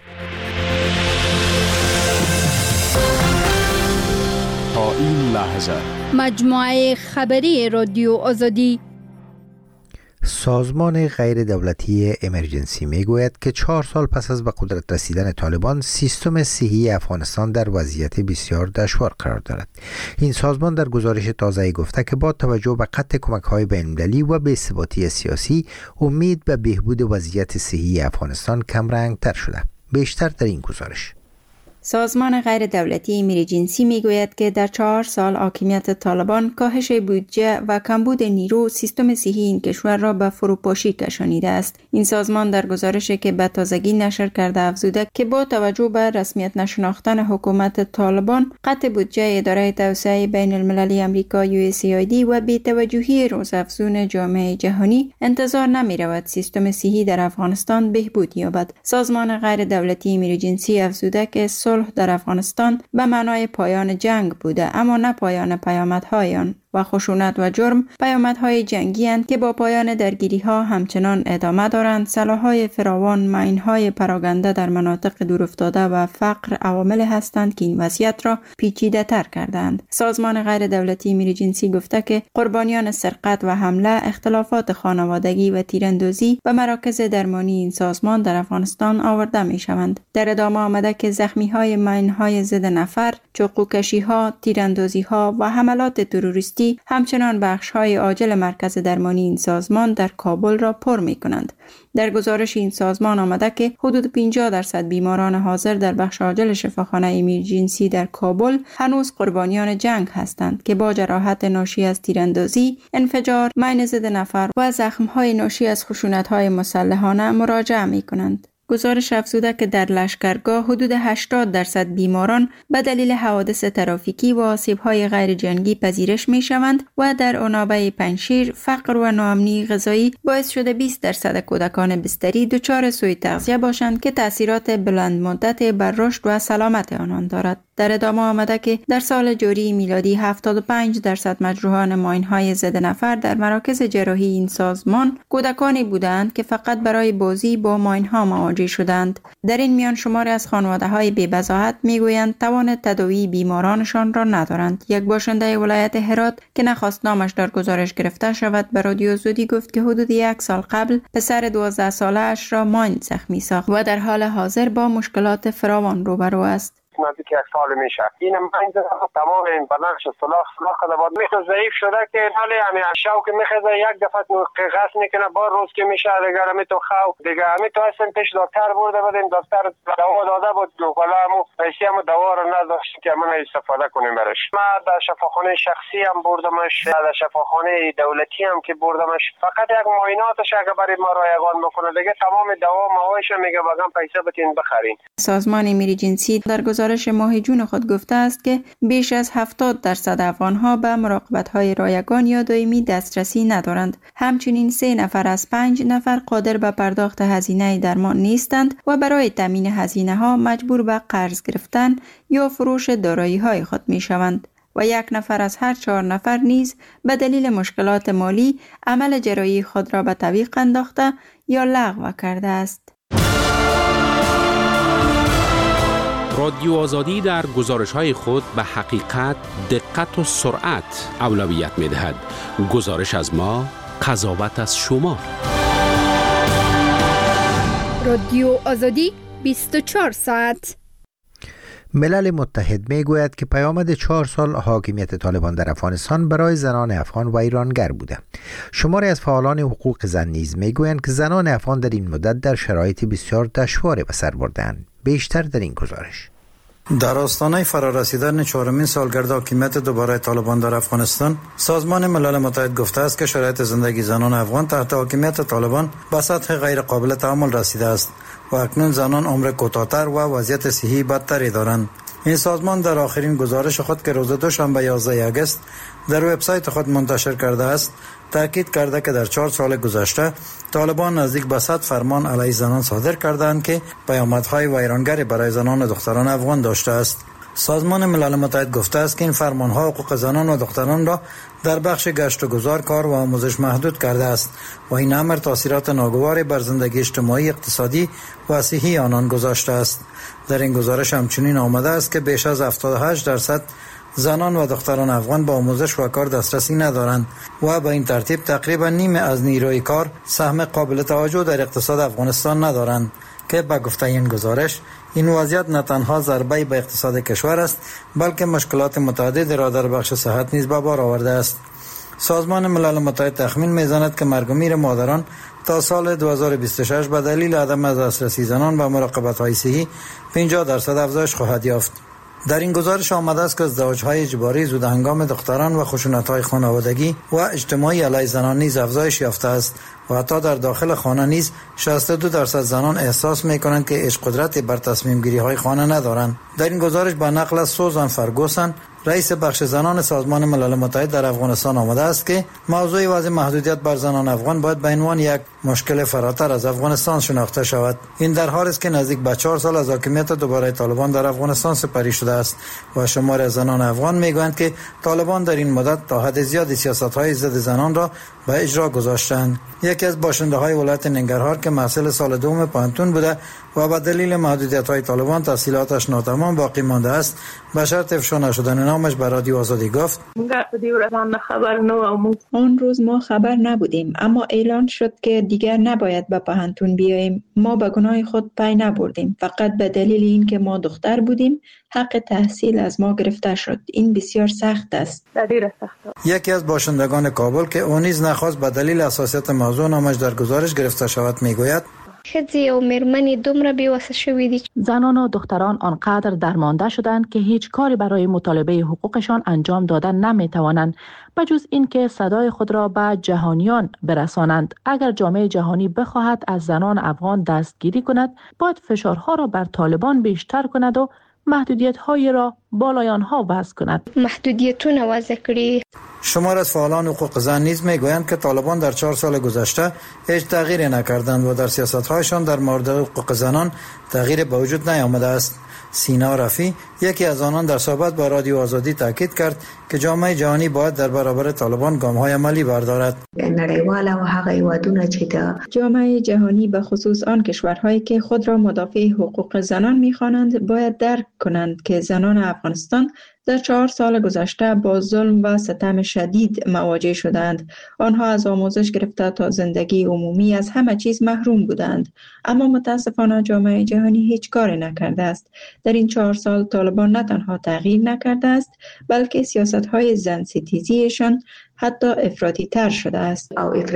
تا این لحظه مجموعه خبری رادیو آزادی. سازمان غیر دولتی امرجنسی می گوید که 4 سال پس از به قدرت رسیدن طالبان، سیستم صحی افغانستان در وضعیت بسیار دشوار قرار دارد. این سازمان در گزارش تازه‌ای گفته که با توجه به قطع کمک‌های بین‌المللی و بی‌ثباتی سیاسی، امید به بهبود وضعیت صحی افغانستان کمرنگ‌تر شده. بیشتر در این گزارش. سازمان غیر دولتی امرجنسی میگوید که در 4 سال حاکمیت طالبان کاهش بودجه و کمبود نیرو سیستم صحی این کشور را به فروپاشی کشانیده است. این سازمان در گزارشی که به تازگی نشر کرده افزوده که با توجه به رسمیت نشناختن حکومت طالبان، قطع بودجه اداره توسعه بین المللی آمریکا USAID و بی‌توجهی روزافزون جامعه جهانی، انتظار نمی رود سیستم صحی در افغانستان بهبود یابد. سازمان غیر دولتی امرجنسی افزوده که صلح در افغانستان به معنای پایان جنگ بوده، اما نه پایان پیامدهای آن، و خشونت و جرم پیامدهای جنگی اند که با پایان درگیری ها همچنان ادامه دارند. سلاح‌های فراوان، ماین‌های پراگنده در مناطق دورافتاده و فقر عوامل هستند که این وضعیت را پیچیده تر کردند. سازمان غیر دولتی امرجنسی گفته که قربانیان سرقت و حمله، اختلافات خانوادگی و تیراندازی به مراکز درمانی این سازمان در افغانستان آورده می شوند. در ادامه آمده که زخمی‌های ماین‌های ضد نفر، چاقوکشی‌ها، تیراندازی‌ها و حملات تروریستی همچنان بخش‌های عاجل مرکز درمانی این سازمان در کابل را پر می‌کنند. در گزارش این سازمان آمده که حدود 50% بیماران حاضر در بخش عاجل شفاخانه امرجنسی در کابل هنوز قربانیان جنگ هستند که با جراحت ناشی از تیراندازی، انفجار، ماین ضد نفر و زخم‌های ناشی از خشونت‌های مسلحانه مراجعه می‌کنند. گزارش افزوده که در لشکرگاه حدود 80% بیماران به دلیل حوادث ترافیکی و آسیب‌های غیر جنگی پذیرش می‌شوند و در عنابه پنشیر فقر و ناامنی غذایی باعث شده 20% کودکان بستری دچار سوء تغذیه باشند که تأثیرات بلند مدت بر رشد و سلامت آنان دارد. در ادامه آمده که در سال جاری میلادی 75% مجروحان ماین‌های ضد نفر در مراکز جراحی این سازمان کودکانی بودند که فقط برای بازی با ماین‌ها مواجه شدند. در این میان شماری از خانواده‌های بی‌بضاعت میگویند توان تداوی بیمارانشان را ندارند. یک باشنده ولایت هرات که نخواست نامش در گزارش گرفته شود به رادیو آزادی گفت که حدود 1 سال قبل پسر 12 ساله‌اش را ماین زخمی ساخت و در حال حاضر با مشکلات فراوان روبرو است. نزدیک 1 سال میشه. این منځ تمام این بنفش صلاح کرده بود میخواد ضعیف شده که ولی همین شوق میخواد یک دفعه قص میکنه بار روز که میشه دیگه می تو خو دیگه می تو اصلا پیش دکتر برده بودیم دکتر دوا داده بود ولی مو پیسه مو دوا رو نداشت که من استفاده کنیم برش. ما در شفاخانه شخصی هم بردمش، در شفاخانه دولتی هم که بردمش، فقط یک معایناتش اگه برای ما رایگان بکنه دیگه تمام دوا موایش میگه بازم پیسه بتین بخرین. سازمان امیرجنسی در گزارش ماه جون خود گفته است که بیش از 70% افغان‌ها به مراقبت‌های رایگان یا دائمی دسترسی ندارند. همچنین 3 نفر از 5 نفر قادر به پرداخت هزینه درمان نیستند و برای تامین هزینه‌ها مجبور به قرض گرفتن یا فروش دارایی‌های خود می‌شوند و 1 نفر از هر 4 نفر نیز به دلیل مشکلات مالی عمل جراحی خود را به تعویق انداخته یا لغو کرده است. رادیو آزادی در گزارش‌های خود به حقیقت، دقت و سرعت اولویت می‌دهد. گزارش از ما، قضاوت از شما. رادیو آزادی 24 ساعت. ملل متحد میگوید که پیامد 4 سال حاکمیت طالبان در افغانستان برای زنان افغان ویرانگر بوده. شماری از فعالان حقوق زن نیز میگویند که زنان افغان در این مدت در شرایط بسیار دشواری به سر بردند. بیشتر در این گزارش. در آستانه فرارسیدن 4مین سالگرد حاکمیت دوباره طالبان در افغانستان، سازمان ملل متحد گفته است که شرایط زندگی زنان افغان تحت حاکمیت طالبان به سطح غیر قابل تحمل رسیده است و اکنون زنان عمر کوتاه‌تر و وضعیت صحی بدتری دارند. این سازمان در آخرین گزارش خود که روز دوشنبه 11 آگوست در وبسایت خود منتشر کرده است، تاکید کرده که در 4 سال گذشته طالبان نزدیک به 100 فرمان علیه زنان صادر کردند که پیامدهای ویرانگری برای زنان و دختران افغان داشته است. سازمان ملل متحد گفته است که این فرمانها حقوق زنان و دختران را در بخش گشت و گذار، کار و آموزش محدود کرده است و این امر تاثیرات ناگواری بر زندگی اجتماعی، اقتصادی و صحی آنان گذاشته است. در این گزارش همچنین آمده است که بیش از 78% زنان و دختران افغان با آموزش و کار دسترسی ندارند و به این ترتیب تقریبا نیمه از نیروی کار سهم قابل توجه در اقتصاد افغانستان ندارند که به گفته این گزارش این وضعیت نه تنها ضربه به اقتصاد کشور است بلکه مشکلات متعددی را در بخش صحت نیز به بار آورده است. سازمان ملل متحد تخمین می‌زند که مرگ و میر مادران تا سال 2026 به دلیل عدم دسترسی زنان به مراقبت‌های صحی 50% افزایش خواهد یافت. در این گزارش آمده است که ازدواج‌های اجباری، زود هنگام دختران و خشونت‌های خانوادگی و اجتماعی علیه زنان نیز افزایش یافته است و حتی در داخل خانه نیز 62% زنان احساس می‌کنند که هیچ قدرتی بر تصمیم گیری‌های خانه ندارند. در این گزارش به نقل از سوزان فرگوسن، رئیس بخش زنان سازمان ملل متحد در افغانستان آمده است که موضوع وضع محدودیت بر زنان افغان باید به عنوان یک مشکل فراتر از افغانستان شناخته شود. این در حالی است که نزدیک به 4 سال از حاکمیت دوباره طالبان در افغانستان سپری شده است و شماری از زنان افغان میگویند که طالبان در این مدت تا حد زیادی سیاست‌های ضد زنان را به اجرا گذاشتند. یکی از باشنده‌های ولایت ننگرهار که محصل سال دوم پانتون بوده و به دلیل محدودیت‌های طالبان تحصیلاتش ناتمام باقی مانده است، به شرط افشا نشدن نامش به رادیو آزادی گفت: آن روز ما خبر نبودیم، اما اعلان شد که دیگر نباید به پانتون بیاییم. ما به گناه خود پی نبردیم، فقط به دلیل اینکه ما دختر بودیم حق تحصیل از ما گرفته شد. این بسیار سخت است. یکی از باشندگان کابل که او نیز نخواست به دلیل حساسیت موضوع نامش در گزارش گرفته شود میگوید: ښځې او مېرمنې دومره بېوسه شوي دي. زنان و دختران آنقدر درمانده شدند که هیچ کاری برای مطالبه حقوقشان انجام دادن نمیتوانند بجز اینکه صدای خود را به جهانیان برسانند. اگر جامعه جهانی بخواهد از زنان افغان دستگیری کند، باید فشارها را بر طالبان بیشتر کند و محدودیت‌های را بالای آنها وضع کند. محدودیتونه وضع کړي. شمار از فعالان حقوق زن نیز میگویند که طالبان در 4 سال گذشته هیچ تغییری نکردند و در سیاست‌هایشان در مورد حقوق زنان تغییری به وجود نیامده است. سینا رفی، یکی از آنان در صحبت با رادیو آزادی تاکید کرد که جامعه جهانی باید در برابر طالبان گام‌های عملی بردارد. جامعه جهانی به خصوص آن کشورهایی که خود را مدافع حقوق زنان می‌خوانند باید درک کنند که زنان افغانستان در 4 سال گذشته با ظلم و ستم شدید مواجه شدند. آنها از آموزش گرفته تا زندگی عمومی از همه چیز محروم بودند. اما متاسفانه جامعه جهانی هیچ کاری نکرده است. در این 4 سال طالبان نه تنها تغییر نکرده است، بلکه سیاست‌های زن ستیزیشان حتی افراطی تر شده است.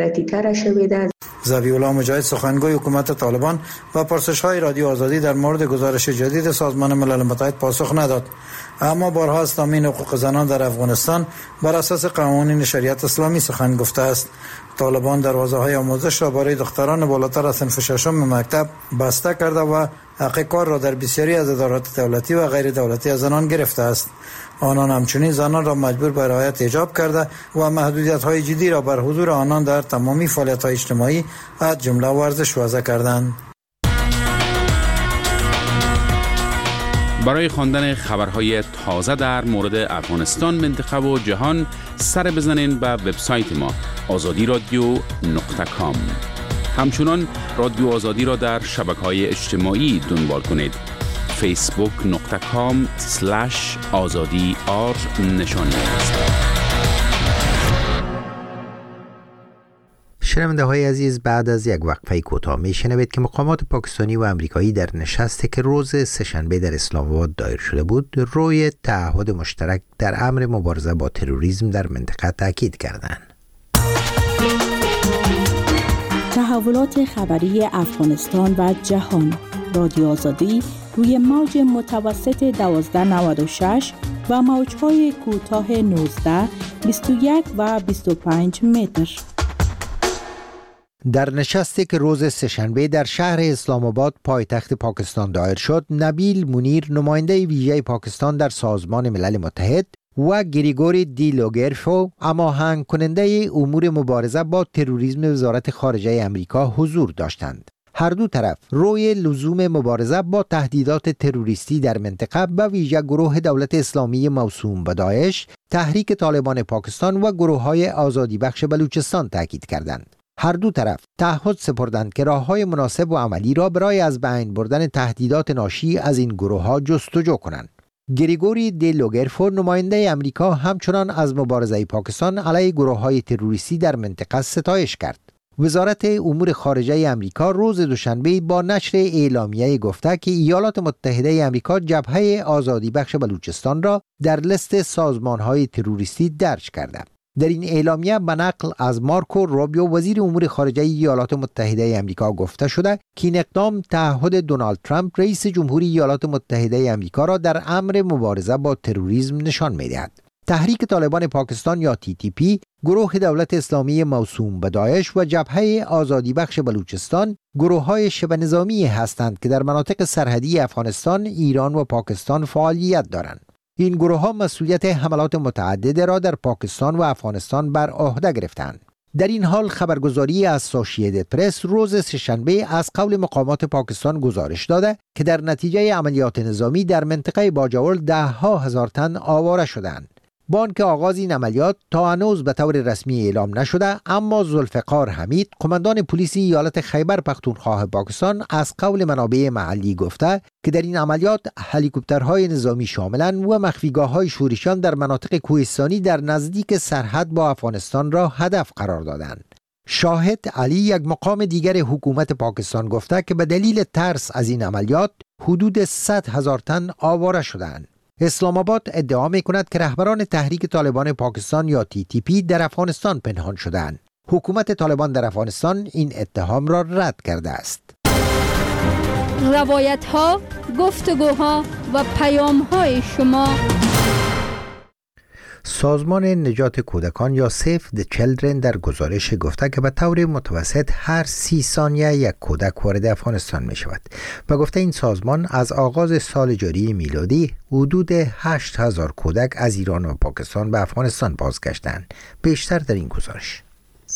ذبیح الله مجاهد سخنگوی حکومت طالبان و پرسش‌های رادیو آزادی در مورد گزارش جدید سازمان ملل متحد پاسخ نداد، اما بارها از تامین حقوق زنان در افغانستان بر اساس قوانین شریعت اسلامی سخن گفته است. طالبان دروازه‌های آموزش را برای دختران بالاتر از صنف ششم مکتب بسته کرده و حق کار را در بسیاری از ادارات دولتی و غیر دولتی از زنان گرفته است. آنان همچنین زنان را مجبور به رعایت حجاب کرده و محدودیت‌های جدی را بر حضور آنان در تمامی فعالیت‌های اجتماعی از جمله ورزش وضع کردند. برای خواندن خبرهای تازه در مورد افغانستان، منطقه و جهان سر بزنین به وبسایت ما azadiradio.com. همچنان رادیو آزادی را در شبکه‌های اجتماعی دنبال کنید. facebook.com/azadi_r نشانی است. شنونده های عزیز، بعد از یک وقفه کوتاه میشنوید که مقامات پاکستانی و امریکایی در نشستی که روز سه‌شنبه در اسلام آباد دایر شده بود روی تعهد مشترک در امر مبارزه با تروریسم در منطقه تاکید کردند. تحولات خبری افغانستان و جهان. رادیو آزادی روی موج متوسط 1296 و موج‌های کوتاه 19، 21 و 25 متر. در نشستی که روز سه‌شنبه در شهر اسلام آباد پایتخت پاکستان دایر شد، نبیل منیر نماینده ویژه پاکستان در سازمان ملل متحد و گریگوری دیلوگرفو هماهنگ کننده امور مبارزه با تروریسم وزارت خارجه امریکا حضور داشتند. هر دو طرف روی لزوم مبارزه با تهدیدات تروریستی در منطقه به ویژه گروه دولت اسلامی موسوم به داعش، تحریک طالبان پاکستان و گروه‌های آزادی بخش بلوچستان تاکید کردند. هر دو طرف تعهد سپردند که راه‌های مناسب و عملی را برای از بین بردن تهدیدات ناشی از این گروه‌ها جستجو کنند. گریگوری دیلوگرفو نماینده امریکا همچنان از مبارزه پاکستان علیه گروه‌های تروریستی در منطقه ستایش کرد. وزارت امور خارجه امریکا روز دوشنبه با نشر اعلامیه گفته که ایالات متحده امریکا جبهه آزادی بخش بلوچستان را در لست سازمان‌های تروریستی درج کرده. در این اعلامیه به نقل از مارکو روبیو وزیر امور خارجه ایالات متحده امریکا گفته شده که این اقدام تعهد دونالد ترامپ رئیس جمهوری ایالات متحده امریکا را در امر مبارزه با تروریسم نشان می‌دهد. تحریک طالبان پاکستان یا TTP، گروه دولت اسلامی موسوم به داعش و جبهه آزادی بخش بلوچستان گروه‌های شبه نظامی هستند که در مناطق سرحدی افغانستان، ایران و پاکستان فعالیت دارند. این گروه‌ها مسئولیت حملات متعدد را در پاکستان و افغانستان بر عهده گرفتند. در این حال خبرگزاری اسوسییتد پرس روز سه‌شنبه از قول مقامات پاکستان گزارش داده که در نتیجه عملیات نظامی در منطقه باجاول 10,000 تن آواره شدند. با آنکه آغاز این عملیات تا هنوز به طور رسمی اعلام نشده، اما ذوالفقار حمید قماندان پلیس ایالت خیبر پختونخوا پاکستان از قول منابع محلی گفته که در این عملیات هلیکوپترهای نظامی شاملند و مخفیگاه‌های شورشیان در مناطق کوهستانی در نزدیک سرحد با افغانستان را هدف قرار دادند. شاهد علی، یک مقام دیگر حکومت پاکستان، گفته که به دلیل ترس از این عملیات حدود 100,000 تن آواره شدند. اسلام آباد ادعا می‌کند که رهبران تحریک طالبان پاکستان یا TTP در افغانستان پنهان شدند. حکومت طالبان در افغانستان این اتهام را رد کرده است. روایت‌ها، گفتگوها و پیام‌های شما. سازمان نجات کودکان یا Save the Children در گزارش گفته که به طور متوسط هر 30 ثانیه یک کودک وارد افغانستان می شود و گفته این سازمان از آغاز سال جاری میلادی حدود 8,000 کودک از ایران و پاکستان به افغانستان بازگشتند. بیشتر در این گزارش.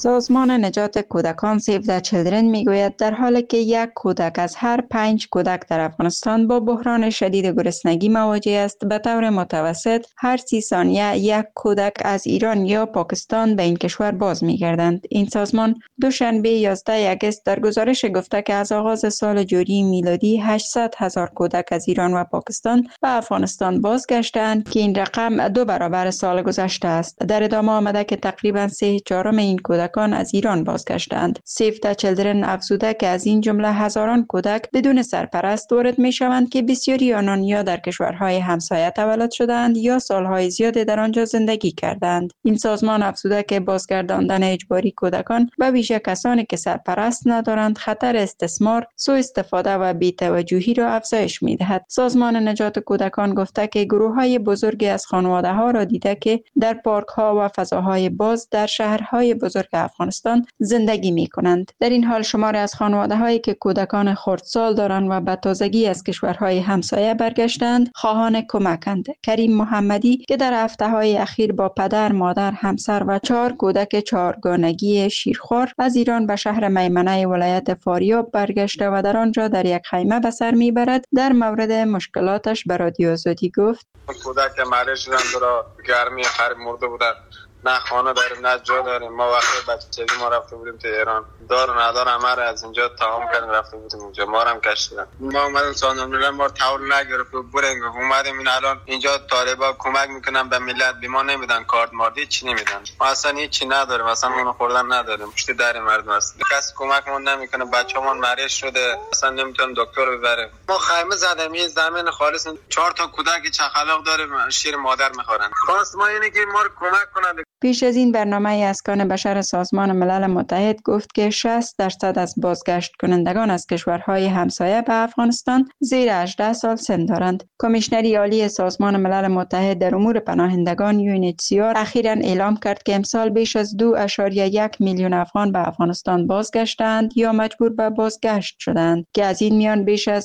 سازمان نجات کودکان سیو د چیلدرن میگوید در حالی که یک کودک از هر 5 کودک در افغانستان با بحران شدید گرسنگی مواجه است، به طور متوسط هر 30 ثانیه یک کودک از ایران یا پاکستان به این کشور باز میگردند. این سازمان دوشنبه 11 آگوست در گزارش گفته که از آغاز سال جاری میلادی 800,000 کودک از ایران و پاکستان به افغانستان بازگشتند که این رقم 2 برابر سال گذشته است. در ادامه آمده که تقریبا 3/4 این کودکان از ایران بازگشتند. سیو د چیلدرن افزوده که از این جمله هزاران کودک بدون سرپرست وارد می شوند که بسیاری آنان یا در کشورهای همسایه تولد شدند یا سالهای زیادی در آنجا زندگی کردند. این سازمان افزوده که بازگرداندن اجباری کودکان به ویژه کسانی که سرپرست ندارند خطر استثمار، سوء استفاده و بی‌توجهی را افزایش می دهد. سازمان نجات کودکان گفته که گروه‌های بزرگی از خانواده‌ها را دیده که در پارک‌ها و فضاهای باز در شهرهای بزرگ افغانستان زندگی می کنند. در این حال شماری از خانواده‌هایی که کودکان خردسال دارند و به تازگی از کشورهای همسایه برگشتند خواهان کمکند. کریم محمدی که در هفته‌های اخیر با پدر، مادر، همسر و 4 کودک 4گانگی شیرخوار از ایران به شهر میمنه ولایت فاریاب برگشته و در آنجا در یک خیمه به سر میبرد، در مورد مشکلاتش به رادیو آزادی گفت: کودک مریض شدن، برای گرمی خراب مرده بودن، نه خانه داریم نه جا داریم. ما وقتی بچگی ما رفته بودیم تو ایران، دار و ندار همه را از اینجا تمام کردیم رفته بودیم اونجا، ما هم کشیدن. ما اومدیم سازمان ما تاول نگرفت برنگ اومدیم این الان اینجا طالبا کمک میکنن به ملت، به ما نمیدن کارت ماردی چی نمیدن، ما اصلا هیچ نداریم، اصلا اون خوردن نداریم، پشت در مردم است، کس کمکمون نمیکنه. بچه‌مون مریض شده، اصلا نمیتونیم دکتر ببریم. ما خیمه زدیم، این زمین خالص 4 تا کودک چخلاق داریم، شیر مادر میخورن. خواست ما اینه که ما رو کمک کنه. پیش از این برنامه اسکان بشر سازمان ملل متحد گفت که 60% از بازگشت کنندگان از کشورهای همسایه به افغانستان زیر 18 سال سن دارند. کمیشنری عالی سازمان ملل متحد در امور پناهندگان UNHCR اخیراً اعلام کرد که امسال بیش از 2.1 میلیون افغان به افغانستان بازگشتند یا مجبور به بازگشت شدند که از این میان بیش از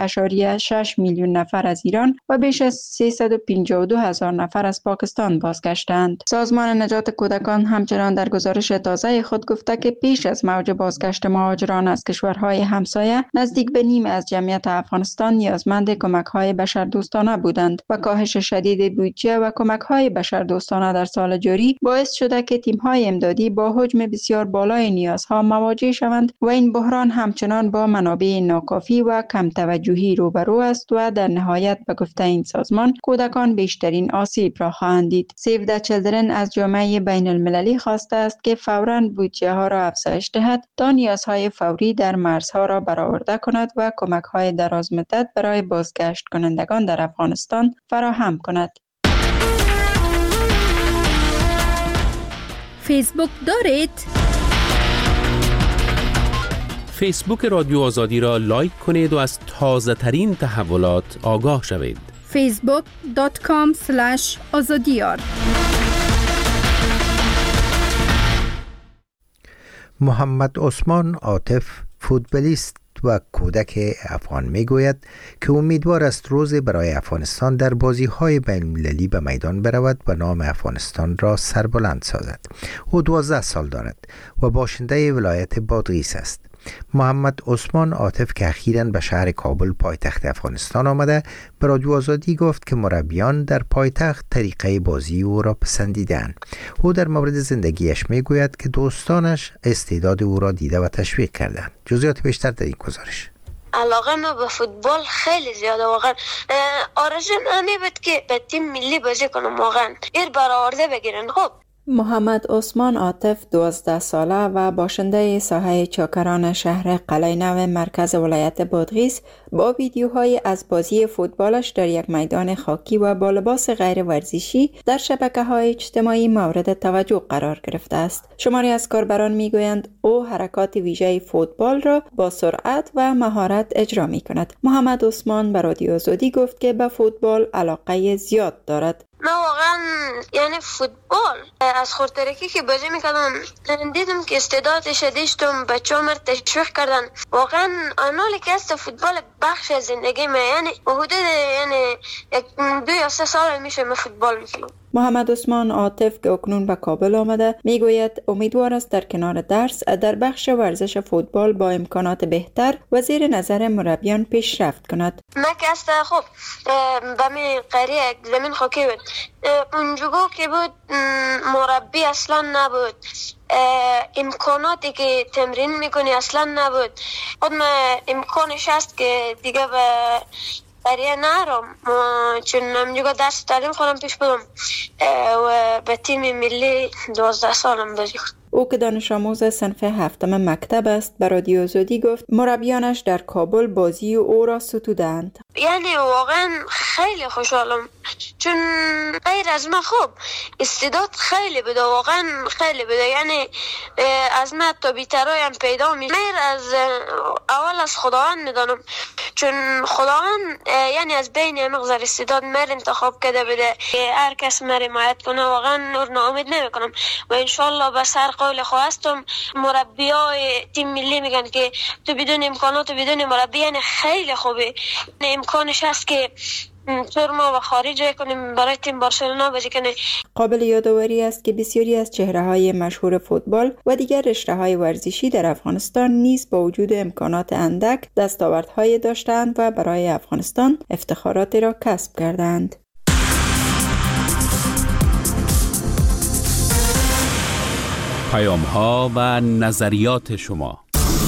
1.6 میلیون نفر از ایران و بیش از 352,000 نفر از پاکستان بازگشتند. سازمان نجات کودکان همچنان در گزارش تازه خود گفته که پیش از موج بازگشت مهاجران از کشورهای همسایه نزدیک به نیم از جمعیت افغانستان نیازمند کمک‌های بشردوستانه بودند و کاهش شدید بودجه و کمک‌های بشردوستانه در سال جاری باعث شده که تیم‌های امدادی با حجم بسیار بالای نیازها مواجه شوند و این بحران همچنان با منابع ناکافی و کم توجهی روبرو است و در نهایت به گفته این سازمان کودکان بیشترین آسیب را خواهند دید. سیو د چیلدرن از جامعه بین المللی خواسته است که فوراً بودجه ها را افزایش دهد تا نیازهای فوری در مرزها را برآورده کند و کمک های دراز مدت برای بازگشت کنندگان در افغانستان فراهم کند. فیسبوک دارید؟ فیسبوک رادیو آزادی را لایک کنید و از تازه ترین تحولات آگاه شوید. facebook.com/azadiyar محمد عثمان عاطف، فوتبالیست و کودک افغان میگوید که امیدوار است روزی برای افغانستان در بازی‌های بین‌المللی به میدان برود و نام افغانستان را سربلند سازد. او 12 سال دارد و باشنده ولایت بادغیس است. محمد عثمان عاطف که اخیراً به شهر کابل پایتخت افغانستان آمده به رادیو آزادی گفت که مربیان در پایتخت طریقه بازی او را پسندیدند. او در مورد زندگیش میگوید که دوستانش استعداد او را دیده و تشویق کردند. جزئیات بیشتر در این گزارش. علاقه ما به فوتبال خیلی زیاده واقعا. آرزوم همین بود که به تیم ملی بازی کنم واقعا. ایر برآورده بگیرن. خب محمد عثمان عاطف 12 ساله و باشنده ساحه چاکران شهر قلعه‌نو مرکز ولایت بادغیس با ویدیوهای از بازی فوتبالش در یک میدان خاکی و با لباس غیر ورزشی در شبکه‌های اجتماعی مورد توجه قرار گرفته است. شماری از کاربران میگویند او حرکات ویژه فوتبال را با سرعت و مهارت اجرا می‌کند. محمد عثمان به رادیو آزادی گفت که به فوتبال علاقه زیاد دارد. من واقعا یعنی فوتبال از خورترکی که بازی میکردم دیدم که استعدادش داشتم، بچه‌ها مرا تشویق کردن. واقعا آنالی که است فوتبال بخش از زندگی من، یعنی حدود یعنی 2 یا 3 سال میشه من فوتبال میکنم. محمد عثمان عاطف که اکنون به کابل آمده میگوید امیدوار است در کنار درس در بخش ورزش فوتبال با امکانات بهتر و زیر نظر مربیان پیشرفت کند. مکست خب به می قریه زمین خاکی بود، اونجوگو که بود مربی اصلا نبود، امکاناتی که تمرین میکنی اصلا نبود. خود من امکانش هست که دیگه به قریه نرم، چون همجوگو درس تعلیم خودم پیش بدم و به تیم ملی 12 سالم بازی کنم. او که دانش آموز صنف هفتم مکتب است به رادیو آزادی گفت مربیانش در کابل بازی او را ستودند. یعنی واقعا خیلی خوشحالم، چون غیر از من خوب استعداد خیلی بده، واقعا خیلی بده. یعنی از من تا بیترای هم پیدا می غیر از اول از خداوند میدانم، چون خداوند یعنی از بین مقدار استعداد مر انتخاب کرده بده که هر کس مر حمایت کنه. واقعا ناامید نمیکنم و انشالله به سر قول خواستم. مربیای تیم ملی میگن که تو بدون امکانات و بدون مربی یعنی خیلی خوبه، امکانش هست که طور ما و خارج کنیم برای تیم بارسلونا بازی کنه. قابل یادآوری است که بسیاری از چهره‌های مشهور فوتبال و دیگر رشته‌های ورزشی در افغانستان نیز با وجود امکانات اندک دستاوردهای داشتند و برای افغانستان افتخاراتی را کسب کردند. پیام‌ها و نظریات شما.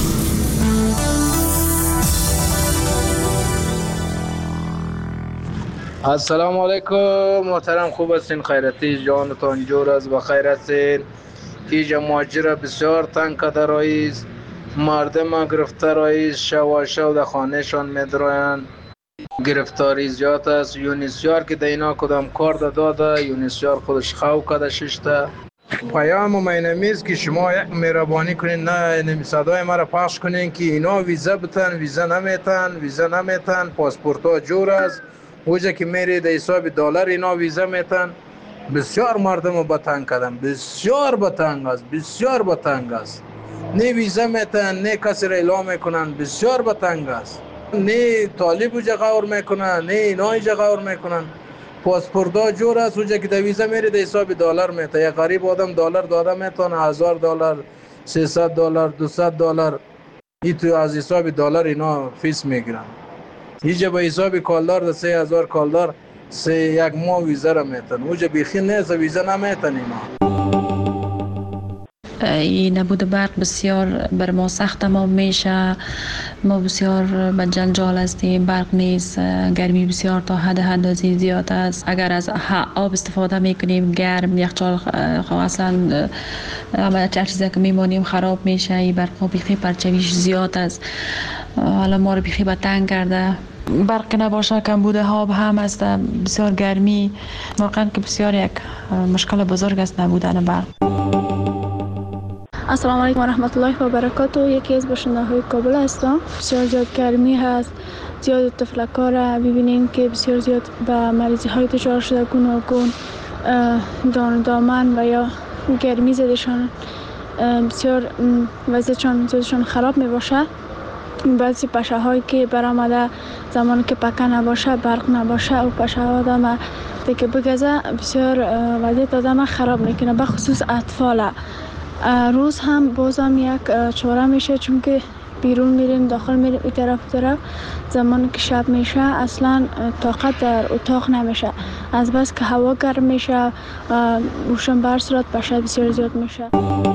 السلام علیکم محترم، خوب هستین؟ خیرتی جانتان جور است، بخیر هستین؟ هیچ ماجرا بسیار تنگ کده رئیس، مردم گرفته رئیس، شو در خانهشان میدراین، گرفتاری زیاد است. یونیسیار که دینا کدام کار داده، یونیسیار خودش خو کده ششته. پیام مینمیز که شما یک مهربانی کنین، نه صدای مرا پخش کنین که اینا ویزا بتن، ویزا نمیتن، پاسپورت ها جور است. اوجا که میری در حساب دلار اینا ویزا میتن. بسیار مردم رو بتنگ کردن، بسیار بتنگ است. نه ویزا میتن، نه کسی را اعلام میکنن، بسیار بتنگ است. نه طالب اوجا غور میکنن، نه اینا ایجا غور میکنن. پاسپورت ها جور است. اوجا که در ویزا میری در حساب دلار میتن. یک غریب آدم دلار داده میتونه، $1000، $300، $200 ای تو از حساب دلار اینا فیس میگیرن. اینجا به حساب کالدار ده 3000 کالدار یک ماه ویزا را میتن. اوجا بیخی نیست، ویزا نمیتن اینا. این نبود برق بسیار بر ما سخت تمام میشه. ما بسیار به جنجال هستیم، برق نیست، گرمی بسیار تا حد زیاد است. اگر از آب استفاده میکنیم گرم، یخچال اصلا هر چیزی که میمانیم خراب میشه. این برق بیخی پرچویش زیاد است، حالا ما رو بیخی به تنگ کرده. برق نباشه کمبود آب هم است، بسیار گرمی، واقعا که بسیار یک مشکل بزرگ است نبودن برق. السلام علیکم و رحمت الله و برکاته. یکی از باشنده‌های کابل هستم. بسیار زیاد گرمی هست، زیاد تفلک‌ها را ببینیم که بسیار زیاد به مریضی‌های دچار شده، گوناگون دامن و یا گرمی زدشان بسیار وضعیتشان خراب میباشه. بعضی پشه‌هایی که برآمده زمانی که پکه نباشه، برق نباشه و پشه آدم دیگه بگذه بسیار وضعیت آدم خراب میکنه، به خصوص اطفال. روز هم بازم یک چاره میشه، چون که بیرون میریم داخل میریم این طرف زمانی که شب میشه اصلا طاقت در اتاق نمیشه، از بس که هوا گرم میشه روشن بر صورت پشه بسیار زیاد میشه.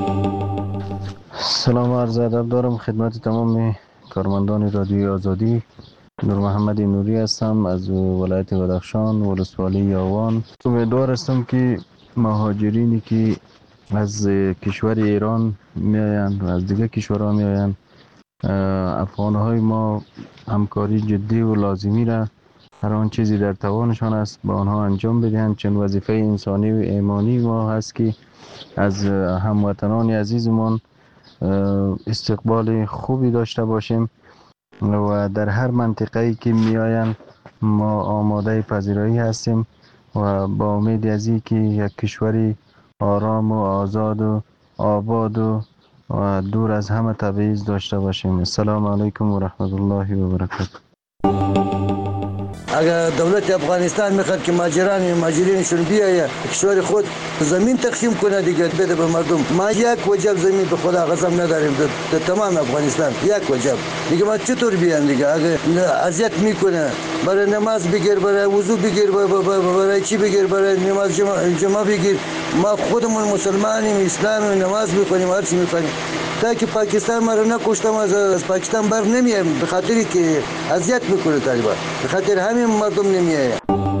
سلام عرض ادب دارم خدمت تمام کارمندان رادیوی آزادی. نور محمد نوری هستم از ولایت بدخشان، ولسوالی یاوان. امیدوار هستم که مهاجرینی که از کشور ایران میآیند و از دیگه کشورها میآیند، افغانهای ما همکاری جدی و لازمی را هر آن چیزی در توانشان است با آنها انجام بدهند، چون وظیفه انسانی و ایمانی ما هست که از هموطنان عزیزمان استقبال خوبی داشته باشیم و در هر منطقه‌ای که میآیند ما آماده پذیرایی هستیم و با امید از این که یک کشوری آرام و آزاد و آباد و دور از همه تبعیض داشته باشیم. السلام علیکم و رحمت الله و برکاته. اگر دولت افغانستان میخواد که مهاجرینشون بیاید کشور خود زمین تقسیم کنه دیگه بده به مردم. ما یک وجب زمین به خدا قسم نداریم در تمام افغانستان، یک وجب دیگه. ما چطور بیان دیگه؟ اگر اذیت میکنه برای نماز بگیر، برای وضو بگیر، برای چی بگیر، برای نماز جمعه بگیر. ما خودمون مسلمانیم، اسلامی، نماز میکنیم، هر چی میکنیم. تا که پاکستان ما رو نکشتم از پاکستان بر نمیایم به خاطری که اذیت میکنه طالبان، به خاطر همین مردم نمیایم.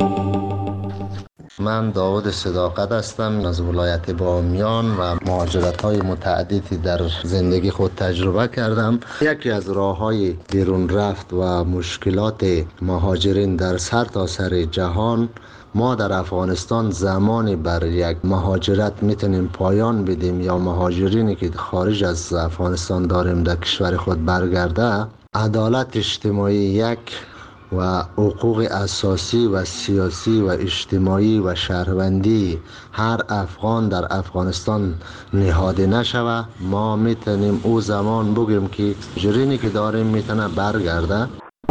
من داود صداقت هستم از ولایت بامیان و مهاجرت‌های متعددی در زندگی خود تجربه کردم. یکی از راه‌های بیرون رفت و مشکلات مهاجرین در سرتاسر جهان، ما در افغانستان زمانی بر یک مهاجرت میتونیم پایان بدیم یا مهاجرینی که خارج از افغانستان داریم در کشور خود برگرده، عدالت اجتماعی یک و حقوق اساسی و سیاسی و اجتماعی و شهروندی هر افغان در افغانستان نهاده نشوه، ما میتونیم او زمان بگیم که مهاجرینی که داریم میتونه برگرده.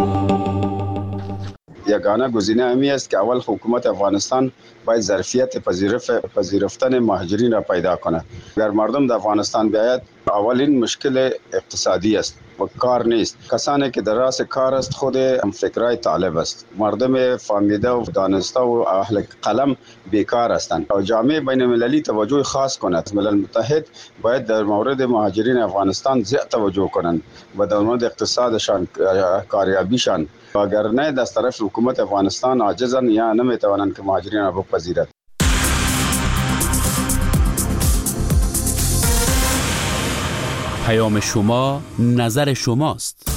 یگانه گزینه امی است که اول حکومت افغانستان باید ظرفیت پذیرفتن مهاجرین را پیدا کنه. اگر مردم در افغانستان بیاید، اولین مشکل اقتصادی است و کار نیست. کسانی که در راس کار است خود فکرای طالب است. مردم فهمیده و دانسته و اهل قلم بیکار هستند. و جامعه بین المللی توجه خاص کند. ملل متحد باید در مورد مهاجرین افغانستان زیاد توجه کنند و در مورد اقتصادشان، کاریابیشان. اگر نه از طرف حکومت افغانستان عاجزند یا نمیتوانند که مهاجرین را بپذیرد. پیام شما، نظر شماست.